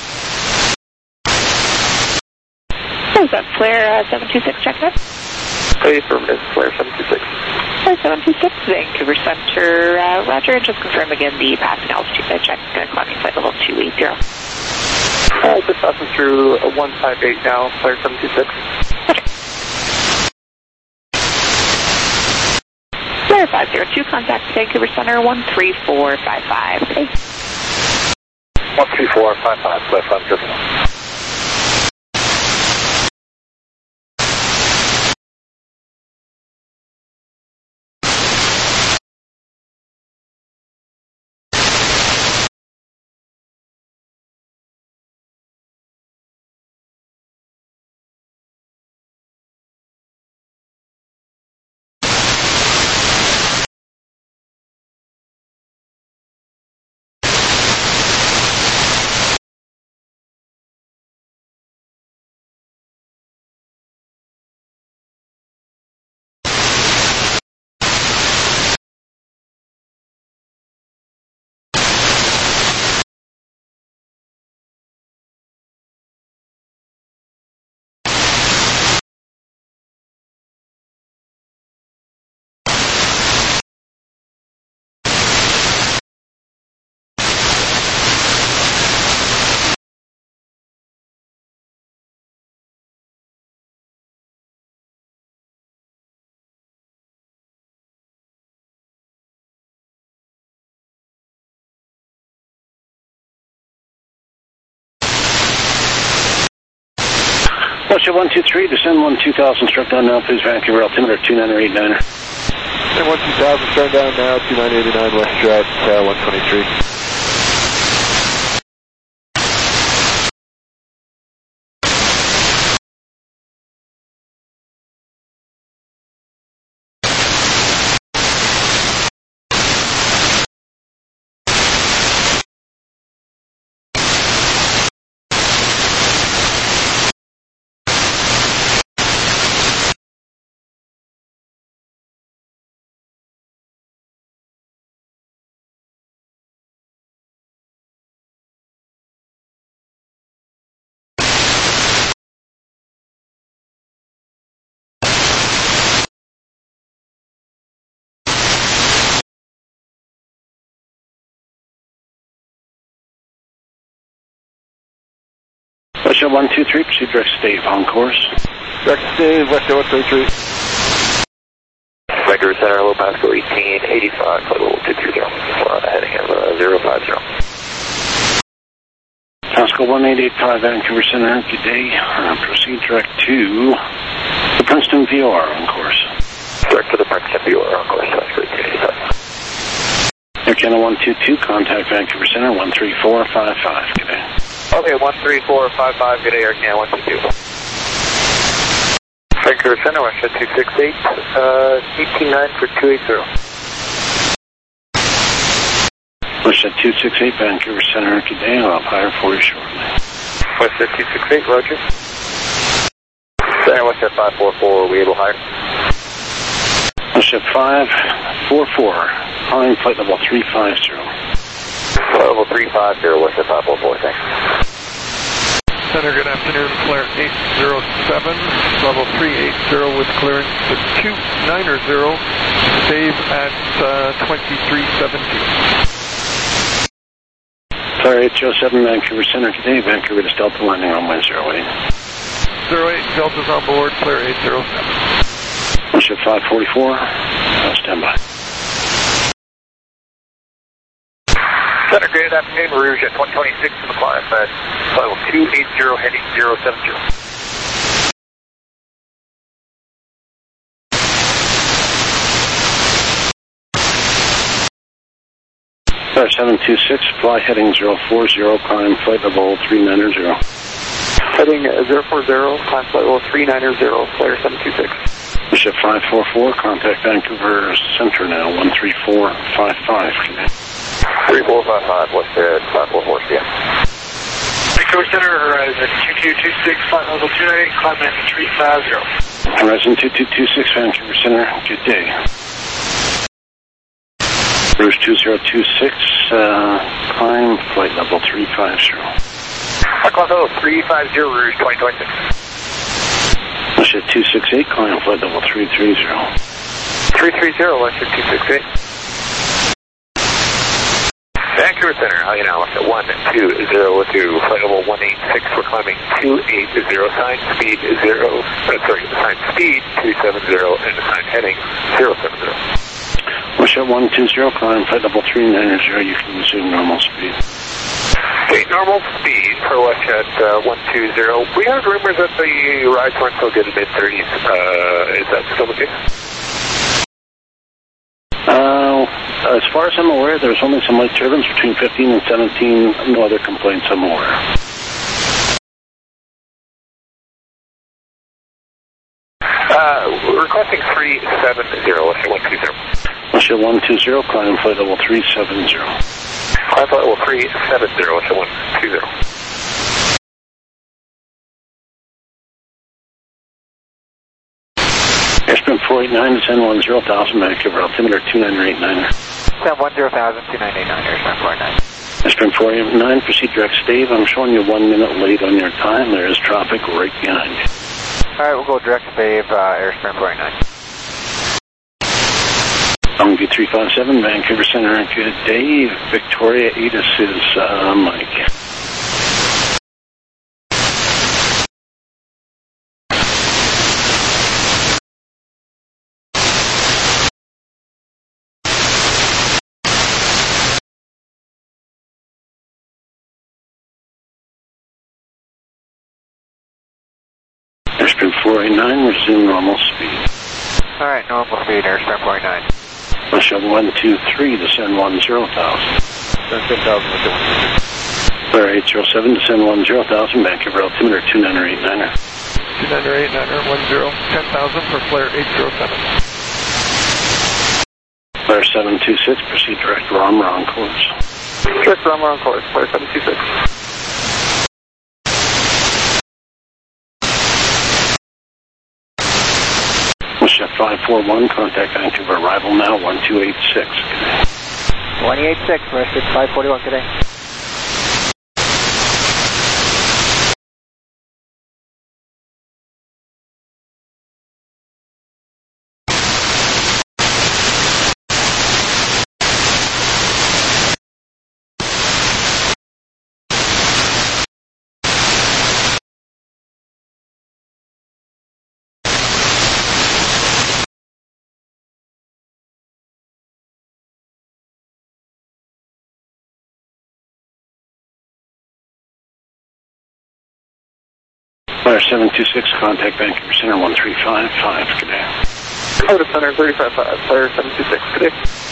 Is that Flare uh, seven two six, check out? Affirmative, Flare seven two six. Flare seven two six, Vancouver Center, uh, roger, just confirm again the passing altitude I checked, uh, climbing flight level two eight zero. Uh, just passing through uh, one five eight now, Flare seven two six. Okay. Flare five zero two, contact Vancouver Center one three four five five. Okay. one three four five five, Flare five zero. Russia one two three, descend one two thousand, struck down now, please, Vancouver altimeter two nine eight niner. Descend one two thousand, turn down now, two nine eight nine, west jet, uh, one twenty-three. Russia one two three, proceed direct stave on course. Direct stave, west one thirty-three. Vancouver Center, low Pasco eighteen eighty-five, flight level two two zero, uh, heading of uh, zero five zero. Pasco one eight eight five, Vancouver Center, good day. Uh, proceed direct to the Princeton V O R on course. Direct to the Princeton V O R on course, Pasco eighteen eighty-five. Air Channel one two two, contact Vancouver Center one three four five five, good day. Okay, one three four five five, good day, Air Canada one two two. Vancouver Center, Westjet two six eight, uh, eighteen nine for two eight zero. Westjet two six eight, Vancouver Center, good day, I'll hire for you shortly. Westjet two six eight, roger. Center, Westjet five four four, are we able to hire? Westjet five four four, calling flight level three five zero. Flight level three five zero, Westjet five four four, thanks. Center, good afternoon, Flare eight zero seven, level three eight zero with clearance to two niner zero, save at uh, twenty-three seventeen. Flare eight zero seven, Vancouver Center, today, Vancouver to Delta landing runway zero eight. zero eight, Delta's on board, Flare eight zero seven. Westjet five forty-four, uh, stand by. Center, good afternoon, Rouge at one twenty-six in the climb at level two eight zero, heading zero seven zero. Flare seven two six, fly heading zero four zero, climb flight level three niner zero. Heading zero four zero, climb flight level three niner zero, Flare seven two six. Westjet five four four, contact Vancouver Center now, one three four five five. three four five five, Westjet five four four, yeah. Vancouver Center, Horizon two two two six, flight level two nine eight, climb at three five zero. Horizon two two two six, Vancouver Center, good day. Rouge two zero two six, uh, climb flight level three five zero. Climb level three five zero, Rouge twenty twenty-six. Westjet two six eight, climb flight level three three zero. three three zero, Westjet two six eight. Vancouver Center, how you now? Westjet one two zero two, flight level one eight six, we're climbing two eight zero, sign speed zero, uh, sorry, sign speed two seven zero, and sign heading zero seven zero. Westjet one two zero, climb flight level three niner zero, you can resume normal speed. Okay, normal speed for Westjet uh, one two zero. We heard rumors that the rides weren't so good in mid thirties. Uh, is that still the case? Uh, as far as I'm aware, there's only some light turbulence between fifteen and seventeen. No other complaints I'm aware. Uh, requesting three seven zero, Westjet one two zero. Westjet one two zero, climb flight level three seven zero. Climb flight level three seven zero, Westjet one two zero. Airsprint four eight nine, descend one zero thousand, Vancouver, altimeter two nine eight niner. Descend one zero thousand, two nine eight nine, Airsprint four eight nine. Airsprint four eight nine, proceed direct stave. I'm showing you one minute late on your time. There is traffic right behind you. All right, we'll go direct stave, uh, Airsprint four eight nine. I'm V three five seven, Vancouver Center, good day. Victoria Edis is uh, Mike. Airsprint four eight nine, resume normal speed. All right, normal speed, Airsprint four eight nine. Westjet one two three, descend one zero thousand. Descend ten thousand with the Flare eight zero seven, descend one zero thousand, Vancouver, altimeter two nine eight niner. two nine eight niner, one zero, ten thousand for Flare eight zero seven. Flare seven two six, proceed direct ROM on course. Direct ROM on course, Flare seven two six. Westjet five four one, contact Vancouver, arrival now, one two eight six. one eight six, Westjet five forty-one, good day. Flare seven two six, contact Vancouver Center, one three five five, good day. Code Center, three five five, Flare seven two six, good day.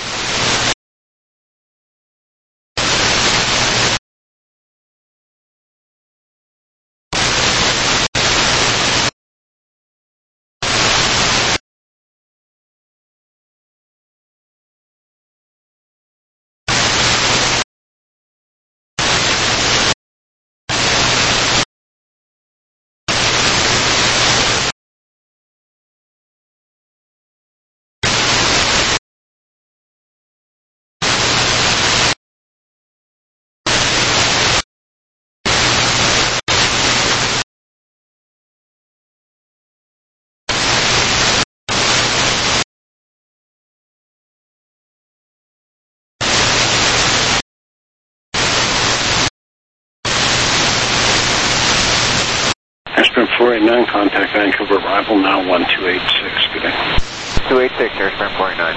four eight nine, contact Vancouver arrival now one two eight six. Good day. two eight six, airstream four eight nine.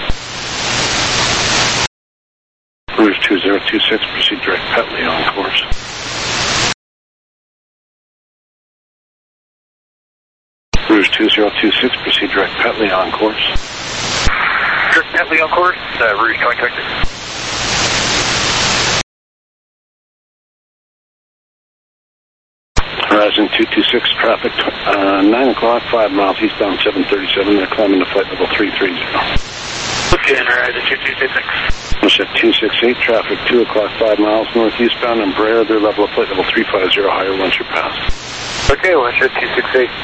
Rouge two zero two six, proceed direct Petley on course. Rouge two zero two six, proceed direct Petley on course. Direct Petley on course, uh, Rouge contact. Horizon two two six, traffic, uh, nine o'clock, five miles eastbound seven thirty-seven. They're climbing to flight level three three zero. Okay, Horizon two two six. Set two six eight, traffic two o'clock, five miles northeastbound, Embraer, their level of flight level three five zero, higher once you're past. Okay, one shot two six eight.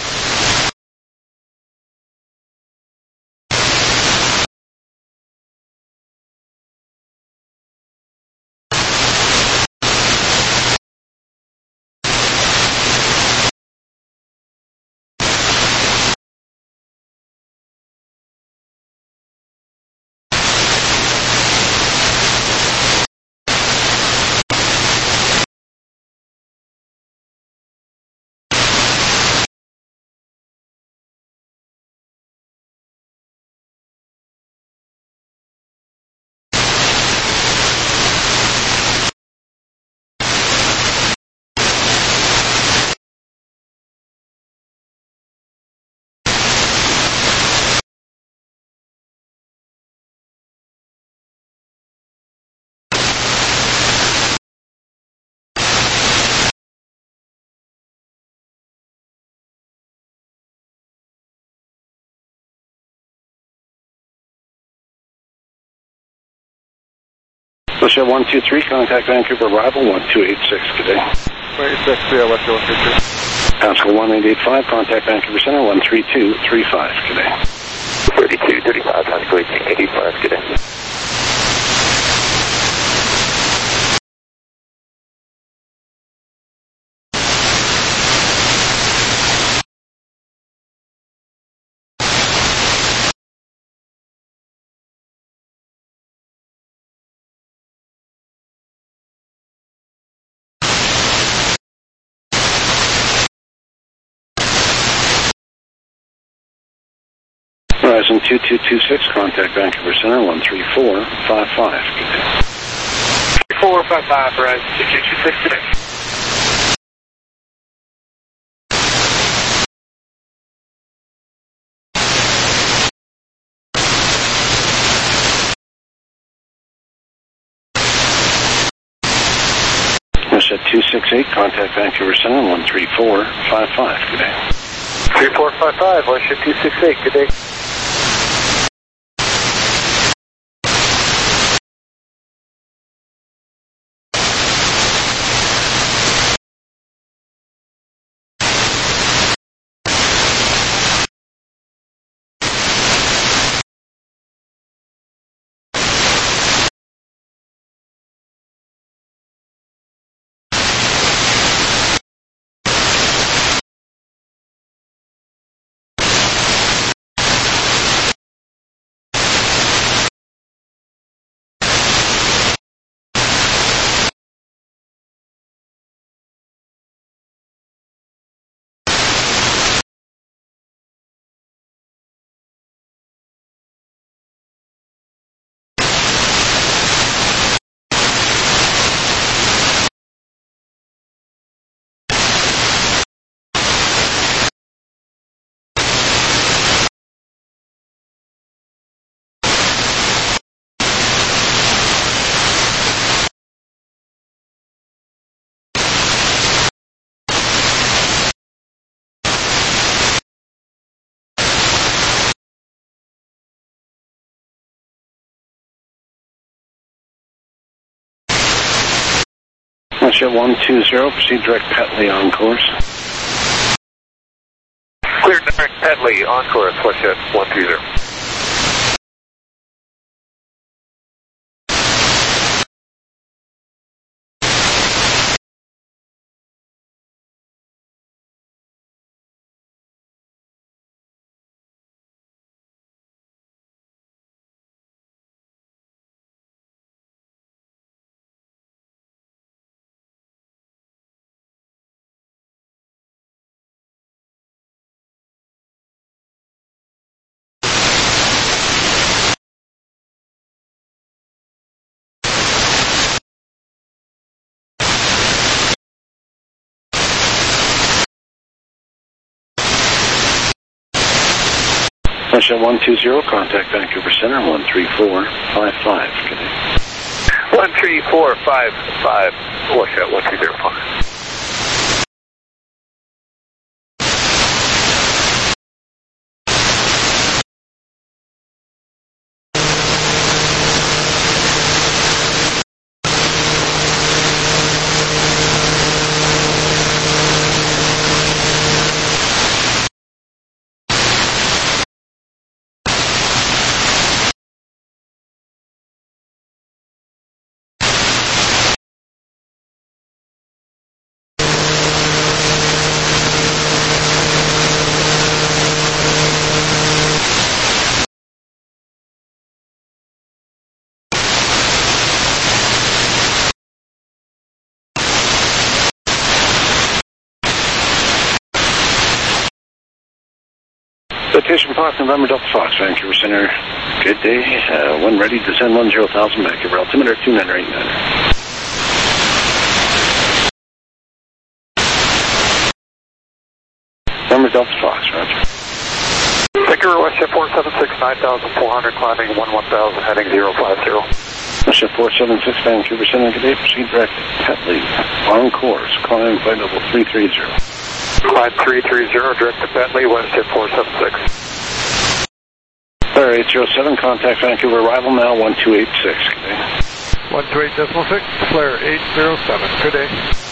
Bullshit one two three, contact Vancouver arrival one two eight six. Good day. one eight six, yeah, let's go one two three. Pascal one eight eight five, contact Vancouver Center one three two three five. Good day. thirty-two thirty-five, Pascal eighteen eighty-five. Good day. Horizon two two two six, contact Vancouver Center one three four five five. Good day. four five five, Horizon two two two six. Good day. Set two six eight, contact Vancouver Center one three four five five. Good day. three four five five, one ship two six eight. Good day. Russia one two zero, proceed direct Petley on course. Clear direct Petley on course, Russia one two zero. Russia one two zero, contact Vancouver Center, one three four five five. Good day. one three four five five, Russia one two zero five. Citation Park, November Delta Fox, Vancouver Center. Good day. Uh, when ready, descend one zero thousand, Vancouver altimeter two nine eight nine. November Delta Fox, roger. Vancouver Westjet four seven six, nine thousand four hundred, climbing one one thousand, heading zero five zero. Westjet four seven six, Vancouver Center. Good day. Proceed direct Petley. On course. Climb flight level three three zero. Climb three three zero, direct to Bentley, Westjet four seven six. Flare eight zero seven, contact Vancouver, arrival now one two eight six. one two eight decimal six, flare eight zero seven. Good day.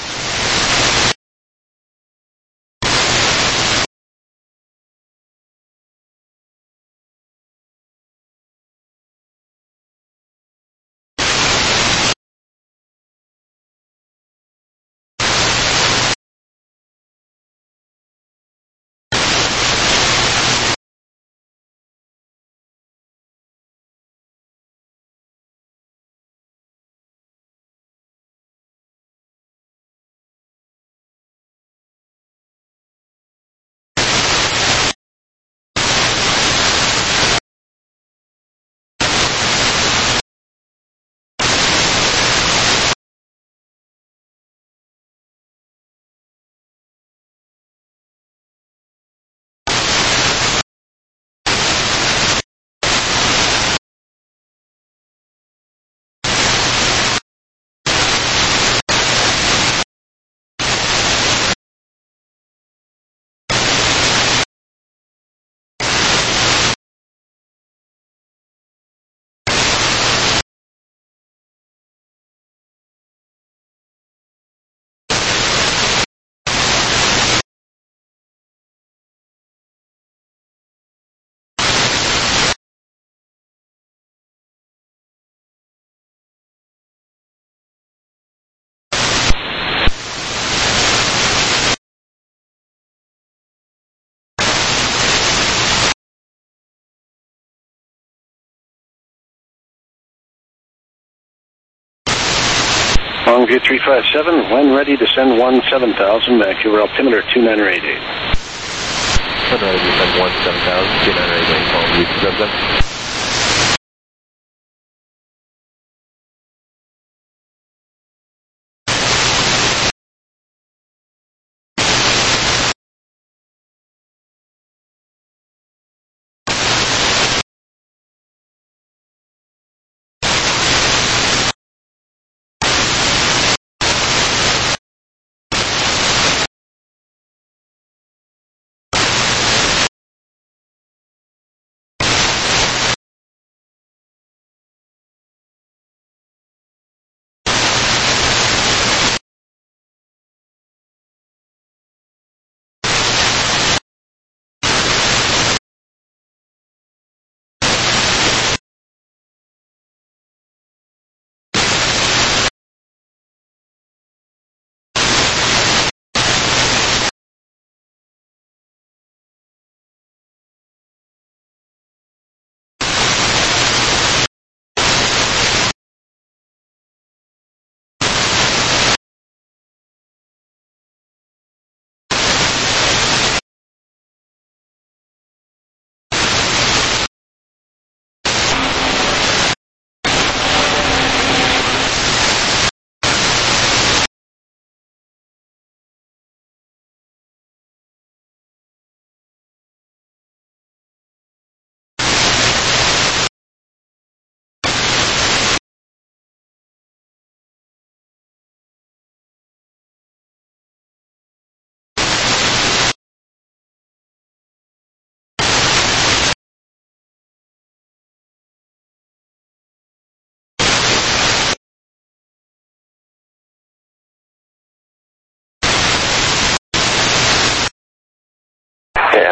Longview three five seven, when ready, descend one seven thousand, Vancouver altimeter two nine eight eight. When ready, descend one seven thousand, two nine eight eight, Longview three five seven.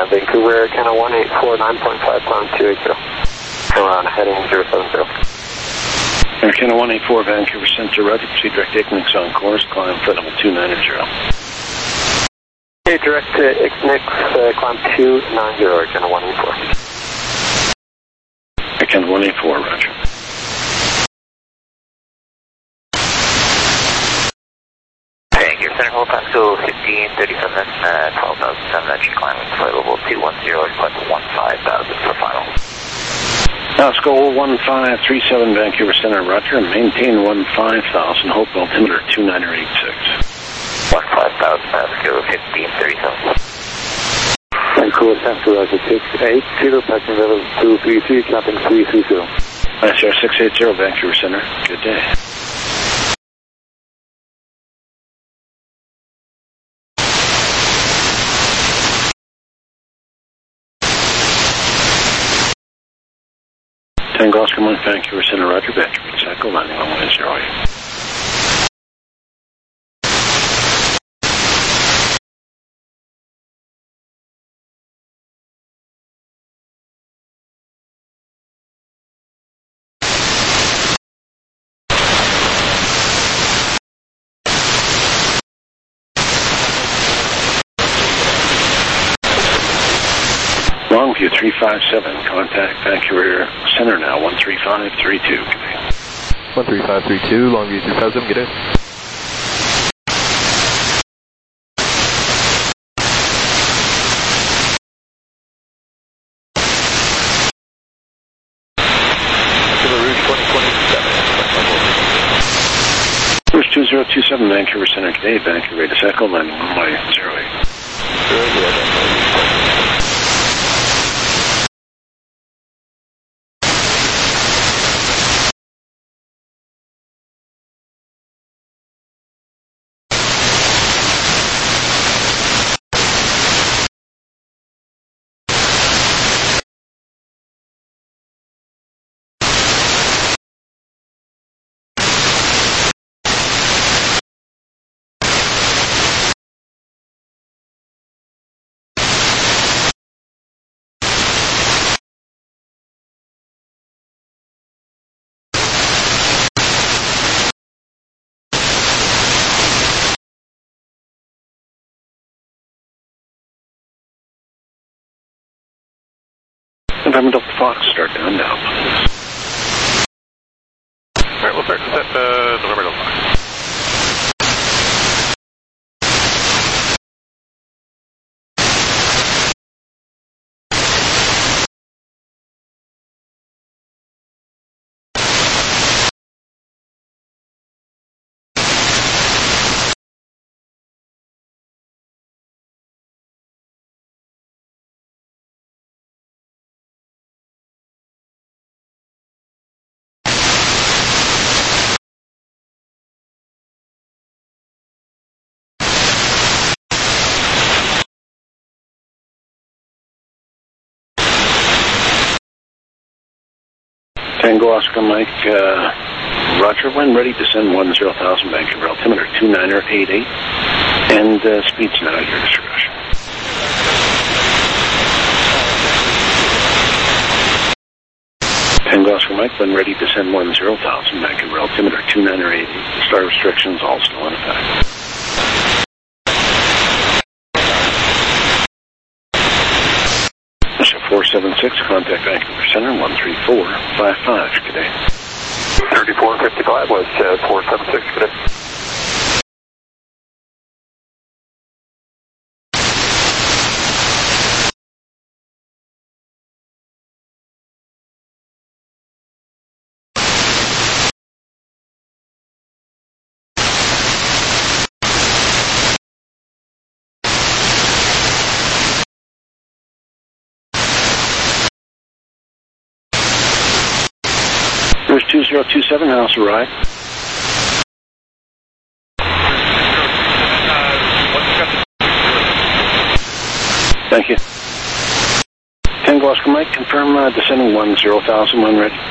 Vancouver, Canada one eight four, nine point five pound, two eighty. Come around, heading zero seven zero. Air Canada one eight four, Vancouver Center, roger. Proceed direct to Ixnix on course, climb flight level two nine zero. Okay, direct to Ixnix, uh, climb two nine zero, Air Canada one eight four. Air Canada one eight four, roger. Vancouver Center, hold Pasco fifteen thirty-seven, uh, twelve thousand seven, entry climbing flight level two one zero, request one five thousand for final. Pasco one five three seven, Vancouver Center, roger. Maintain one five thousand, hope altimeter two nine eight six. one five thousand, Pasco fifteen thirty-seven. Vancouver Center, roger, six eight zero, passing level two three three, clapping three three zero. I C R six eight zero, Vancouver Center, good day. Tango Oscar Mike, Vancouver Center, roger, Vancouver Cycle, landing on one zero eight. Longview three five seven, contact Vancouver Center now, one three five three two. one three five three two, Longview three five seven, get in. To the route twenty twenty-seven. First two zero two seven, Vancouver Center, today, Vancouver to Echo, landing on my zero eight. Zero, zero, zero. November Delta Fox, start down now. Alright, we'll start to set uh, November Delta Fox. Tango Oscar Mike, uh, roger, when ready to send one zero thousand, Vancouver altimeter two nine eight eight, and uh, speeds now at your discretion. Tango Oscar Mike, when ready to send one zero thousand, Vancouver altimeter two nine eight eight, star restrictions all still in effect. four seven six, contact Vancouver Center, one three four five five, good day. thirty-four fifty-five was uh, four seven six, good day. First two zero two seven, house arrived. Thank you. Tango Oscar Mike, confirm uh, descending one zero thousand when ready.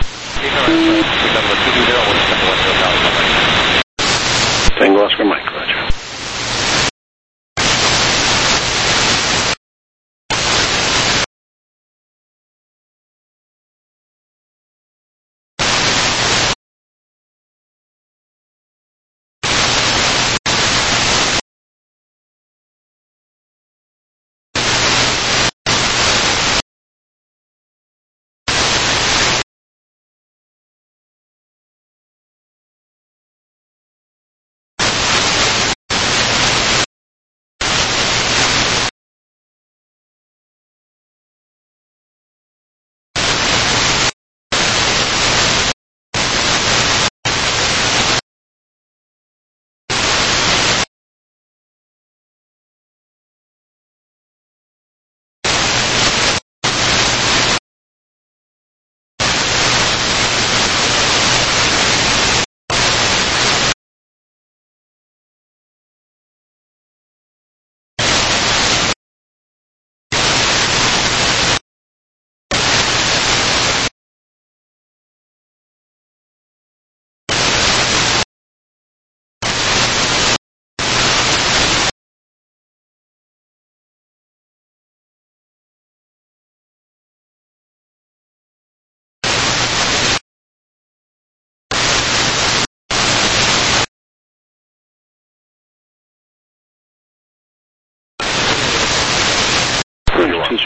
Tango Oscar Mike, roger.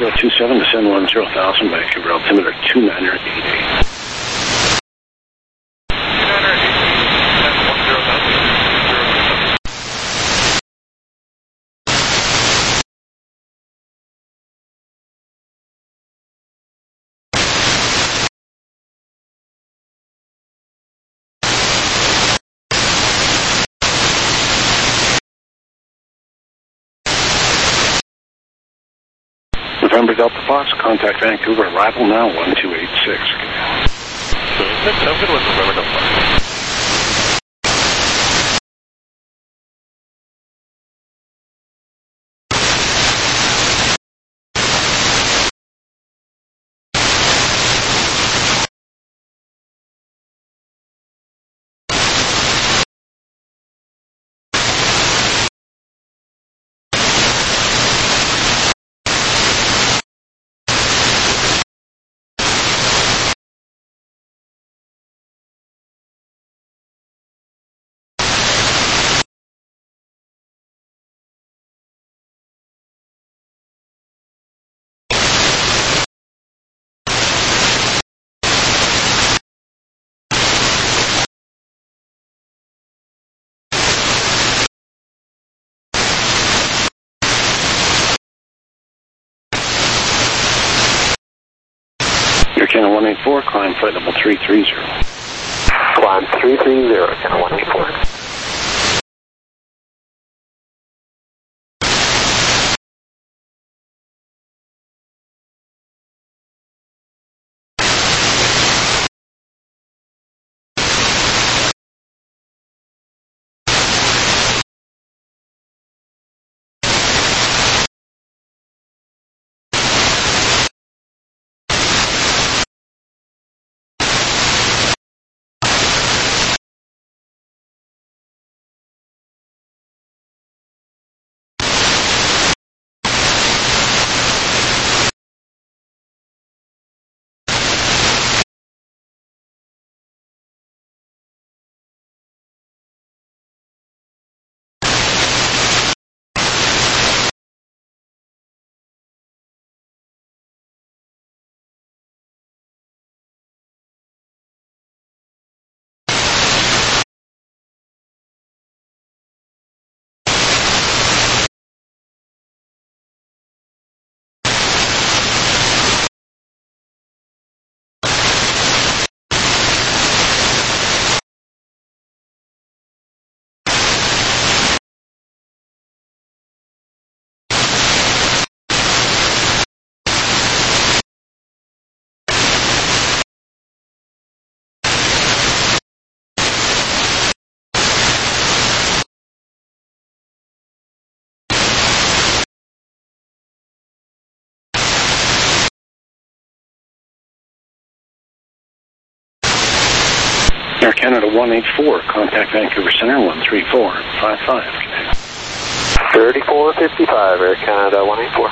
zero two seven, descend one zero thousand, Vancouver altimeter two niner eight eight. November Delta Fox, contact Vancouver, arrival now, one two eight six. Sounds good with November Delta Fox. Channel one eight four, climb flight level three three zero. Climb three three zero, Channel one eight four. Air Canada one eight four, contact Vancouver Center, one three four five five. thirty-four fifty-five, Air Canada one eight four.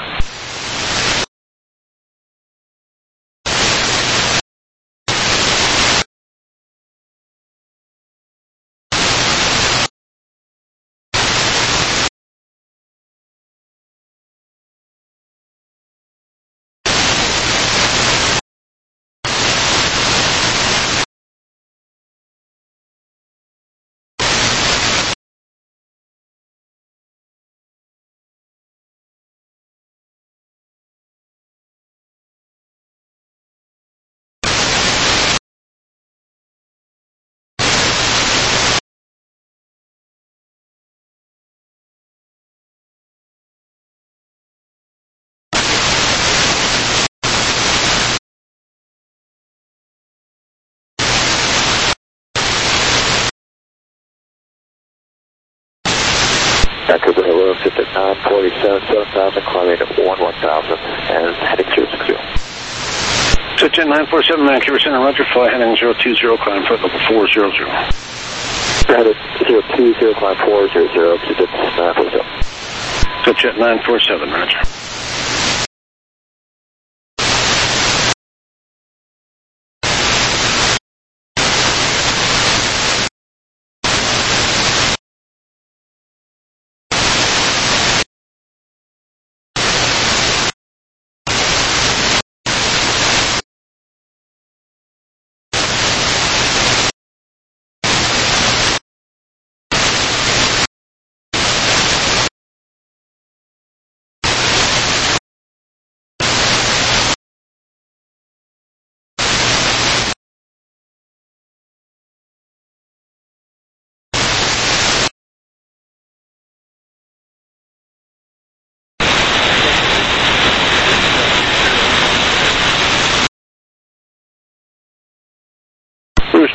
Vancouver Hello, sit at nine forty-seven, seven thousand, climbing at one one thousand, and heading zero six zero. Sit at nine four seven, Vancouver Center, roger, fly heading zero two zero, climb flight level four zero zero. Headed zero two zero, climb four zero zero, sit at nine four seven. Sit at nine four seven, roger.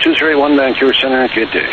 two three one Vancouver Center, good day.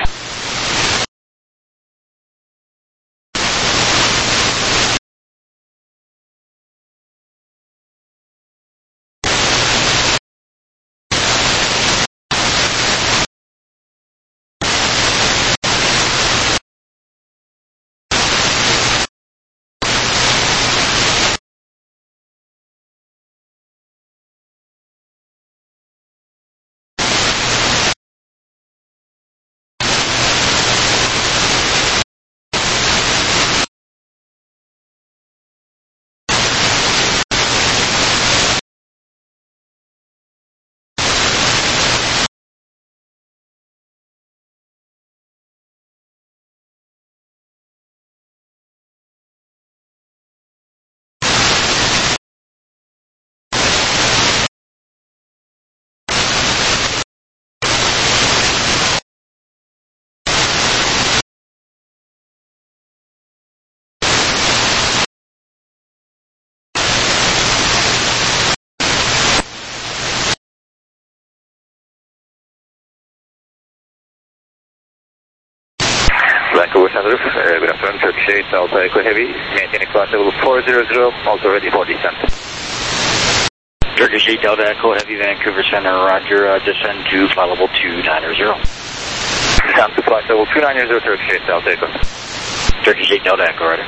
Vancouver Center, uh, good afternoon, Turkish eight, Alpha Echo Heavy, maintaining flight level four hundred, also ready for descent. Turkish eight, Delta Echo Heavy, Vancouver Center, roger, uh, descend to flight level two ninety. Descend to flight level two ninety, Turkish eight, Delta Echo. Turkish eight, Delta Echo, ready.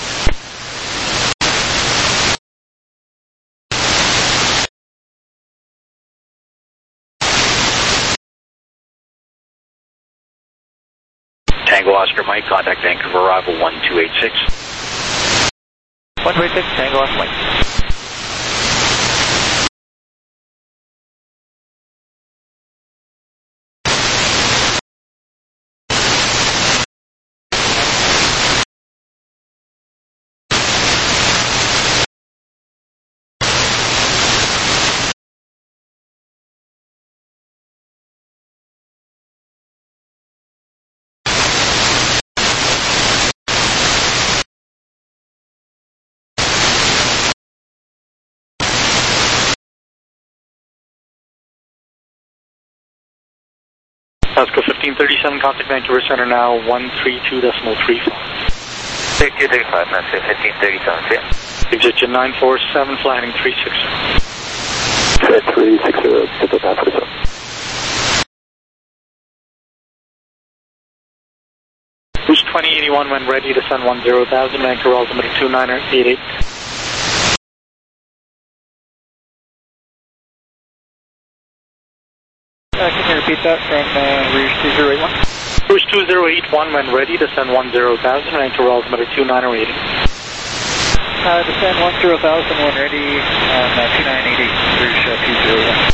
Tango Oscar Mike, contact Vancouver arrival one two eight six. one two eight six, Tango Oscar Mike. Pasco fifteen thirty-seven, contact Vancouver Center now, one three two point three five. thirty-two thirty-five, that's fifteen thirty-seven, yeah. Exit nine four seven, flying three six zero. three six zero, get the path for the Boost twenty eighty-one when ready, descend one zero thousand, Vancouver altimeter two nine eight eight. Uh, can you repeat that from uh, Rouge two zero eight one? Rouge two zero eight one when ready, descend one zero thousand, Vancouver altimeter two nine eight eight. Uh, descend one zero thousand when ready on uh, two nine eight eight, Rouge uh, two zero eight one.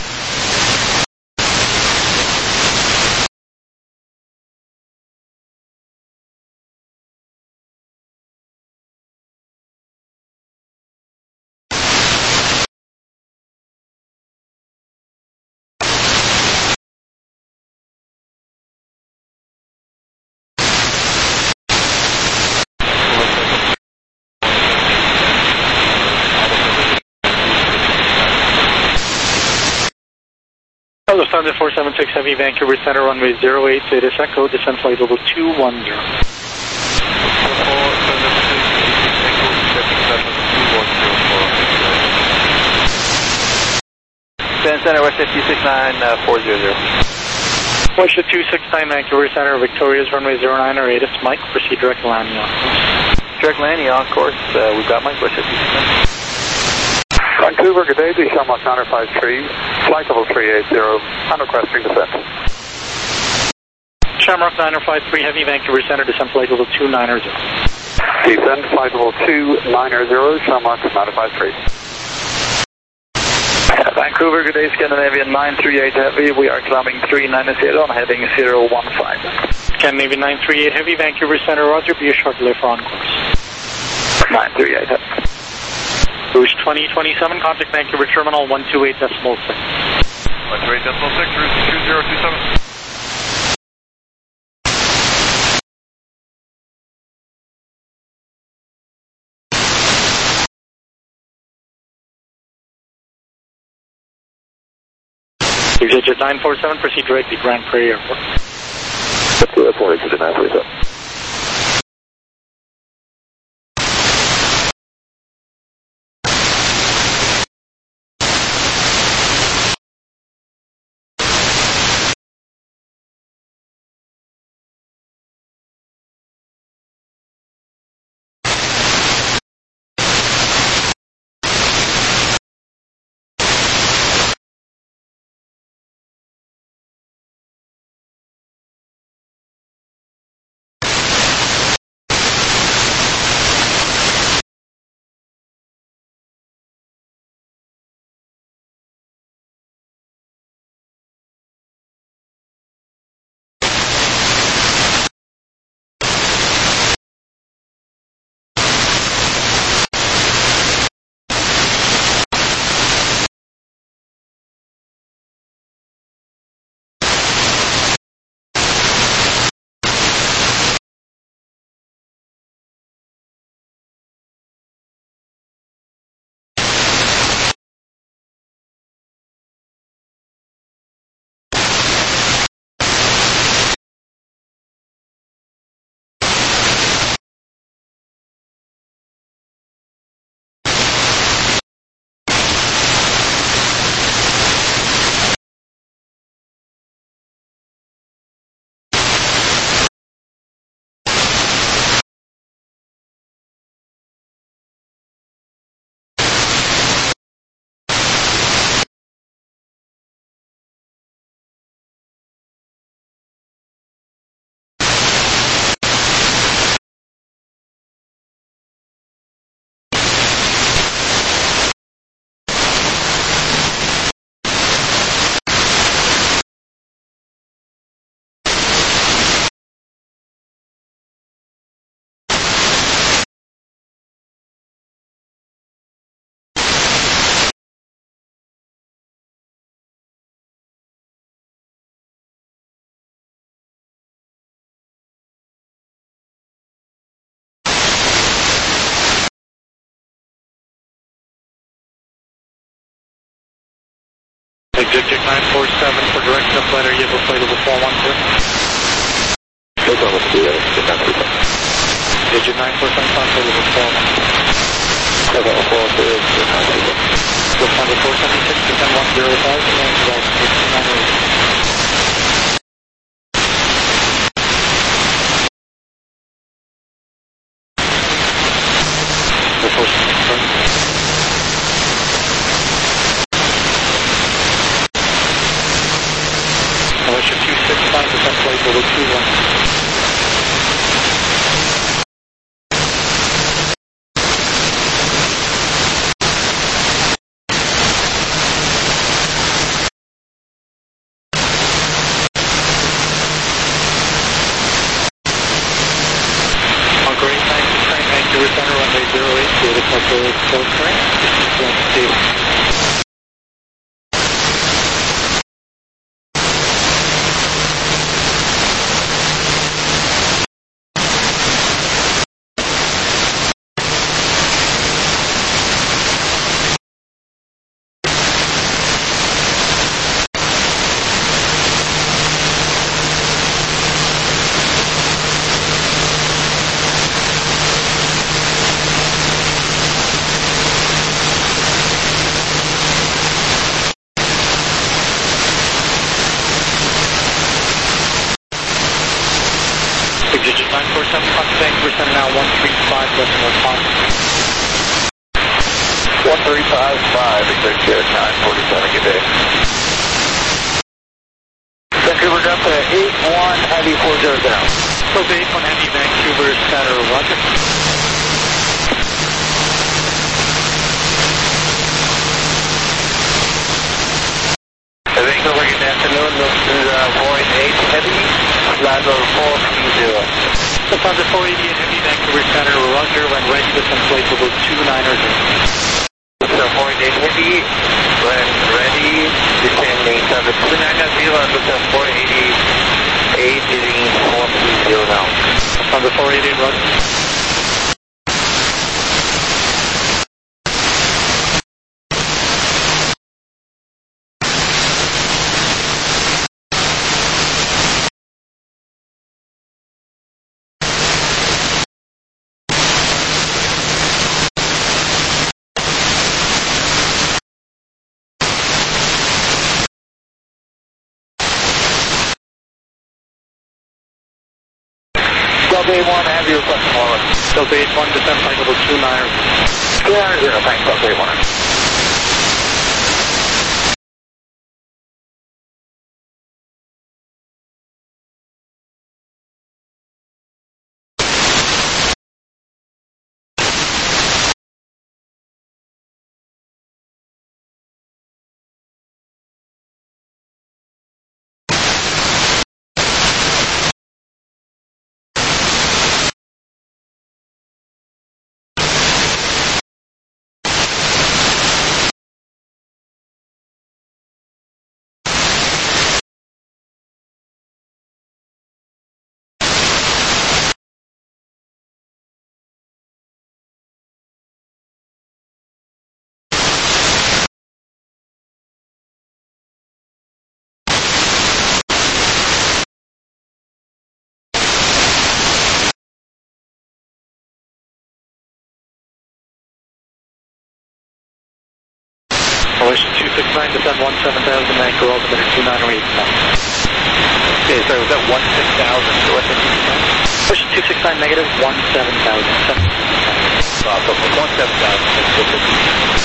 Hello, Thunder four seven six Heavy, Vancouver Center, runway zero eight, Zeta Echo, descend flight level two one zero. Descend Center, West two six nine, four hundred. West two six nine, Vancouver Center, Victoria's runway zero nine or eight, it's Mike, proceed direct landing on course. Direct landing on course, uh, we've got Mike, West two six nine. Vancouver, good day, Shamrock nine five three, flight level three eight zero, and requesting descent. Shamrock nine five three Heavy, Vancouver Center, descent flight level two nine zero. Descent flight level two nine zero, Shamrock nine five three. Vancouver, good day, Scandinavian nine three eight Heavy, we are climbing three nine zero on heading zero one five. Scandinavian nine three eight Heavy, Vancouver Center, roger, be a short delay for on course. nine three eight Heavy. Rouge twenty twenty-seven, contact Vancouver Terminal one two eight decimal six. one two eight decimal six, Rouge two zero two seven. Digit nine four seven, proceed directly to Grand Prairie Airport. That's the airport, Digit nine four seven. Digit nine four seven for direction of flight, are you able to flight level four one two? No problem, Digit nine four seven. Digit nine four seven, flight level four one two. Level four two, Digit nine four seven. Lufthansa four seventy-six, descend one zero thousand, and about fifteen hundred. The four seventy-six. Russia two six five, descend flight level two one. On grade nine, train Vancouver Center, runway zero eight, data calculate close train, distance Digit nine four seven, contact percent now one three five, decimal five. one three five five, Executive nine forty-seven, good day. Vancouver, got to eight one, Heavy four zero down. So eight one Heavy, Vancouver Center, roger. Vancouver, good afternoon, this is uh, Void eight Heavy, flight level four three zero. Lufthansa four eighty-eight Heavy, Vancouver Center, roger, when ready, descend flight level two nine zero. So four eighty-eight Heavy, when ready, descending service two nine zero, and descend four eighty-eight, heading four three zero now. Lufthansa four eighty-eight, roger. Delta eight one, have you requested more? Delta eight one, descend flight level two nine two nine zero, thanks, Delta eight one. Elevation two six nine, descend one seven thousand, anchor altimeter two nine eight. Okay, sorry, was that one six thousand? So what's it? Elevation two six nine, negative one seven thousand. Uh, so one seven thousand.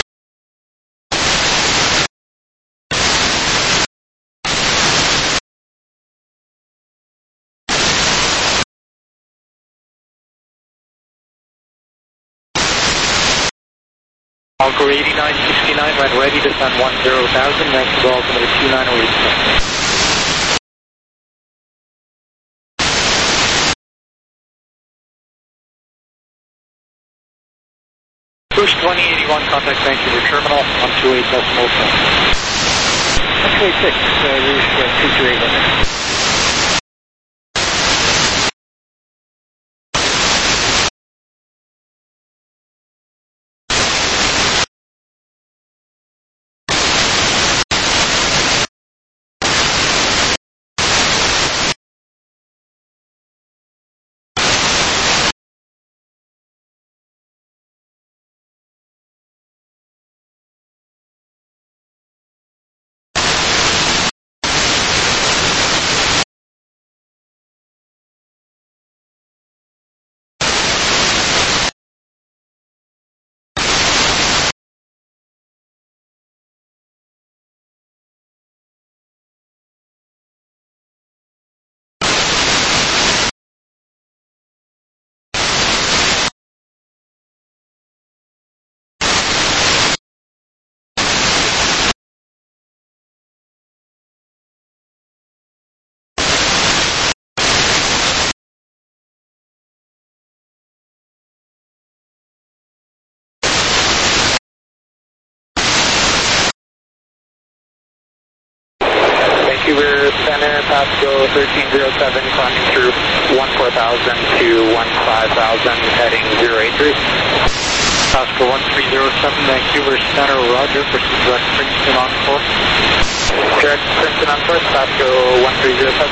Alcor eighty-nine sixty-nine, when ready, descend one zero thousand, anchor altimeter two nine eight. Boost twenty eighty-one, contact Vancouver Terminal, one two eight decimal seven. one two eight six, uh, Rouge uh, two two eight one. Vancouver Center, Pasco thirteen oh seven, climbing through one four thousand to one five thousand, heading zero eight three. Pasco one three oh seven, Vancouver Center, roger, proceed direct Princeton on course. Direct Princeton on course, Pasco one three oh seven.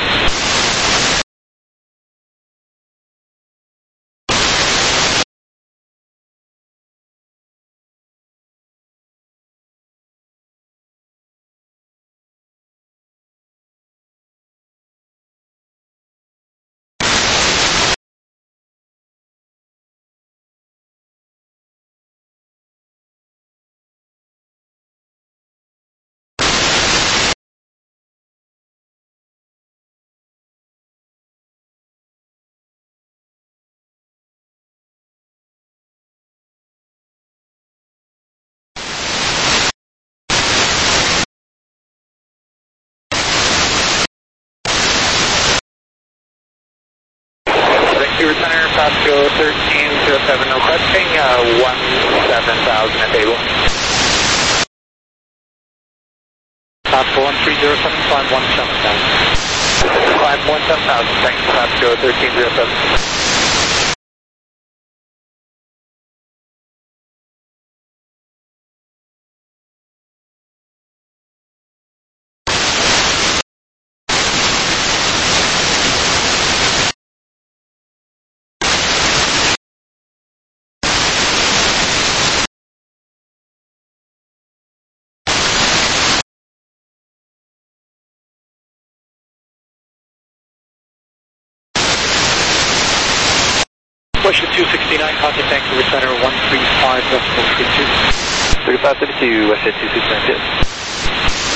Vancouver Center, Pasco thirteen oh seven, no cresting, uh, one seven thousand at table. Pasco one three oh seven, climb one seven thousand. Climb one seven thousand, thanks, Pasco thirteen oh seven. Westjet two sixty-nine, contact Vancouver Center, one three five decimal three two. thirty-five thirty-two, Westjet two sixty-nine,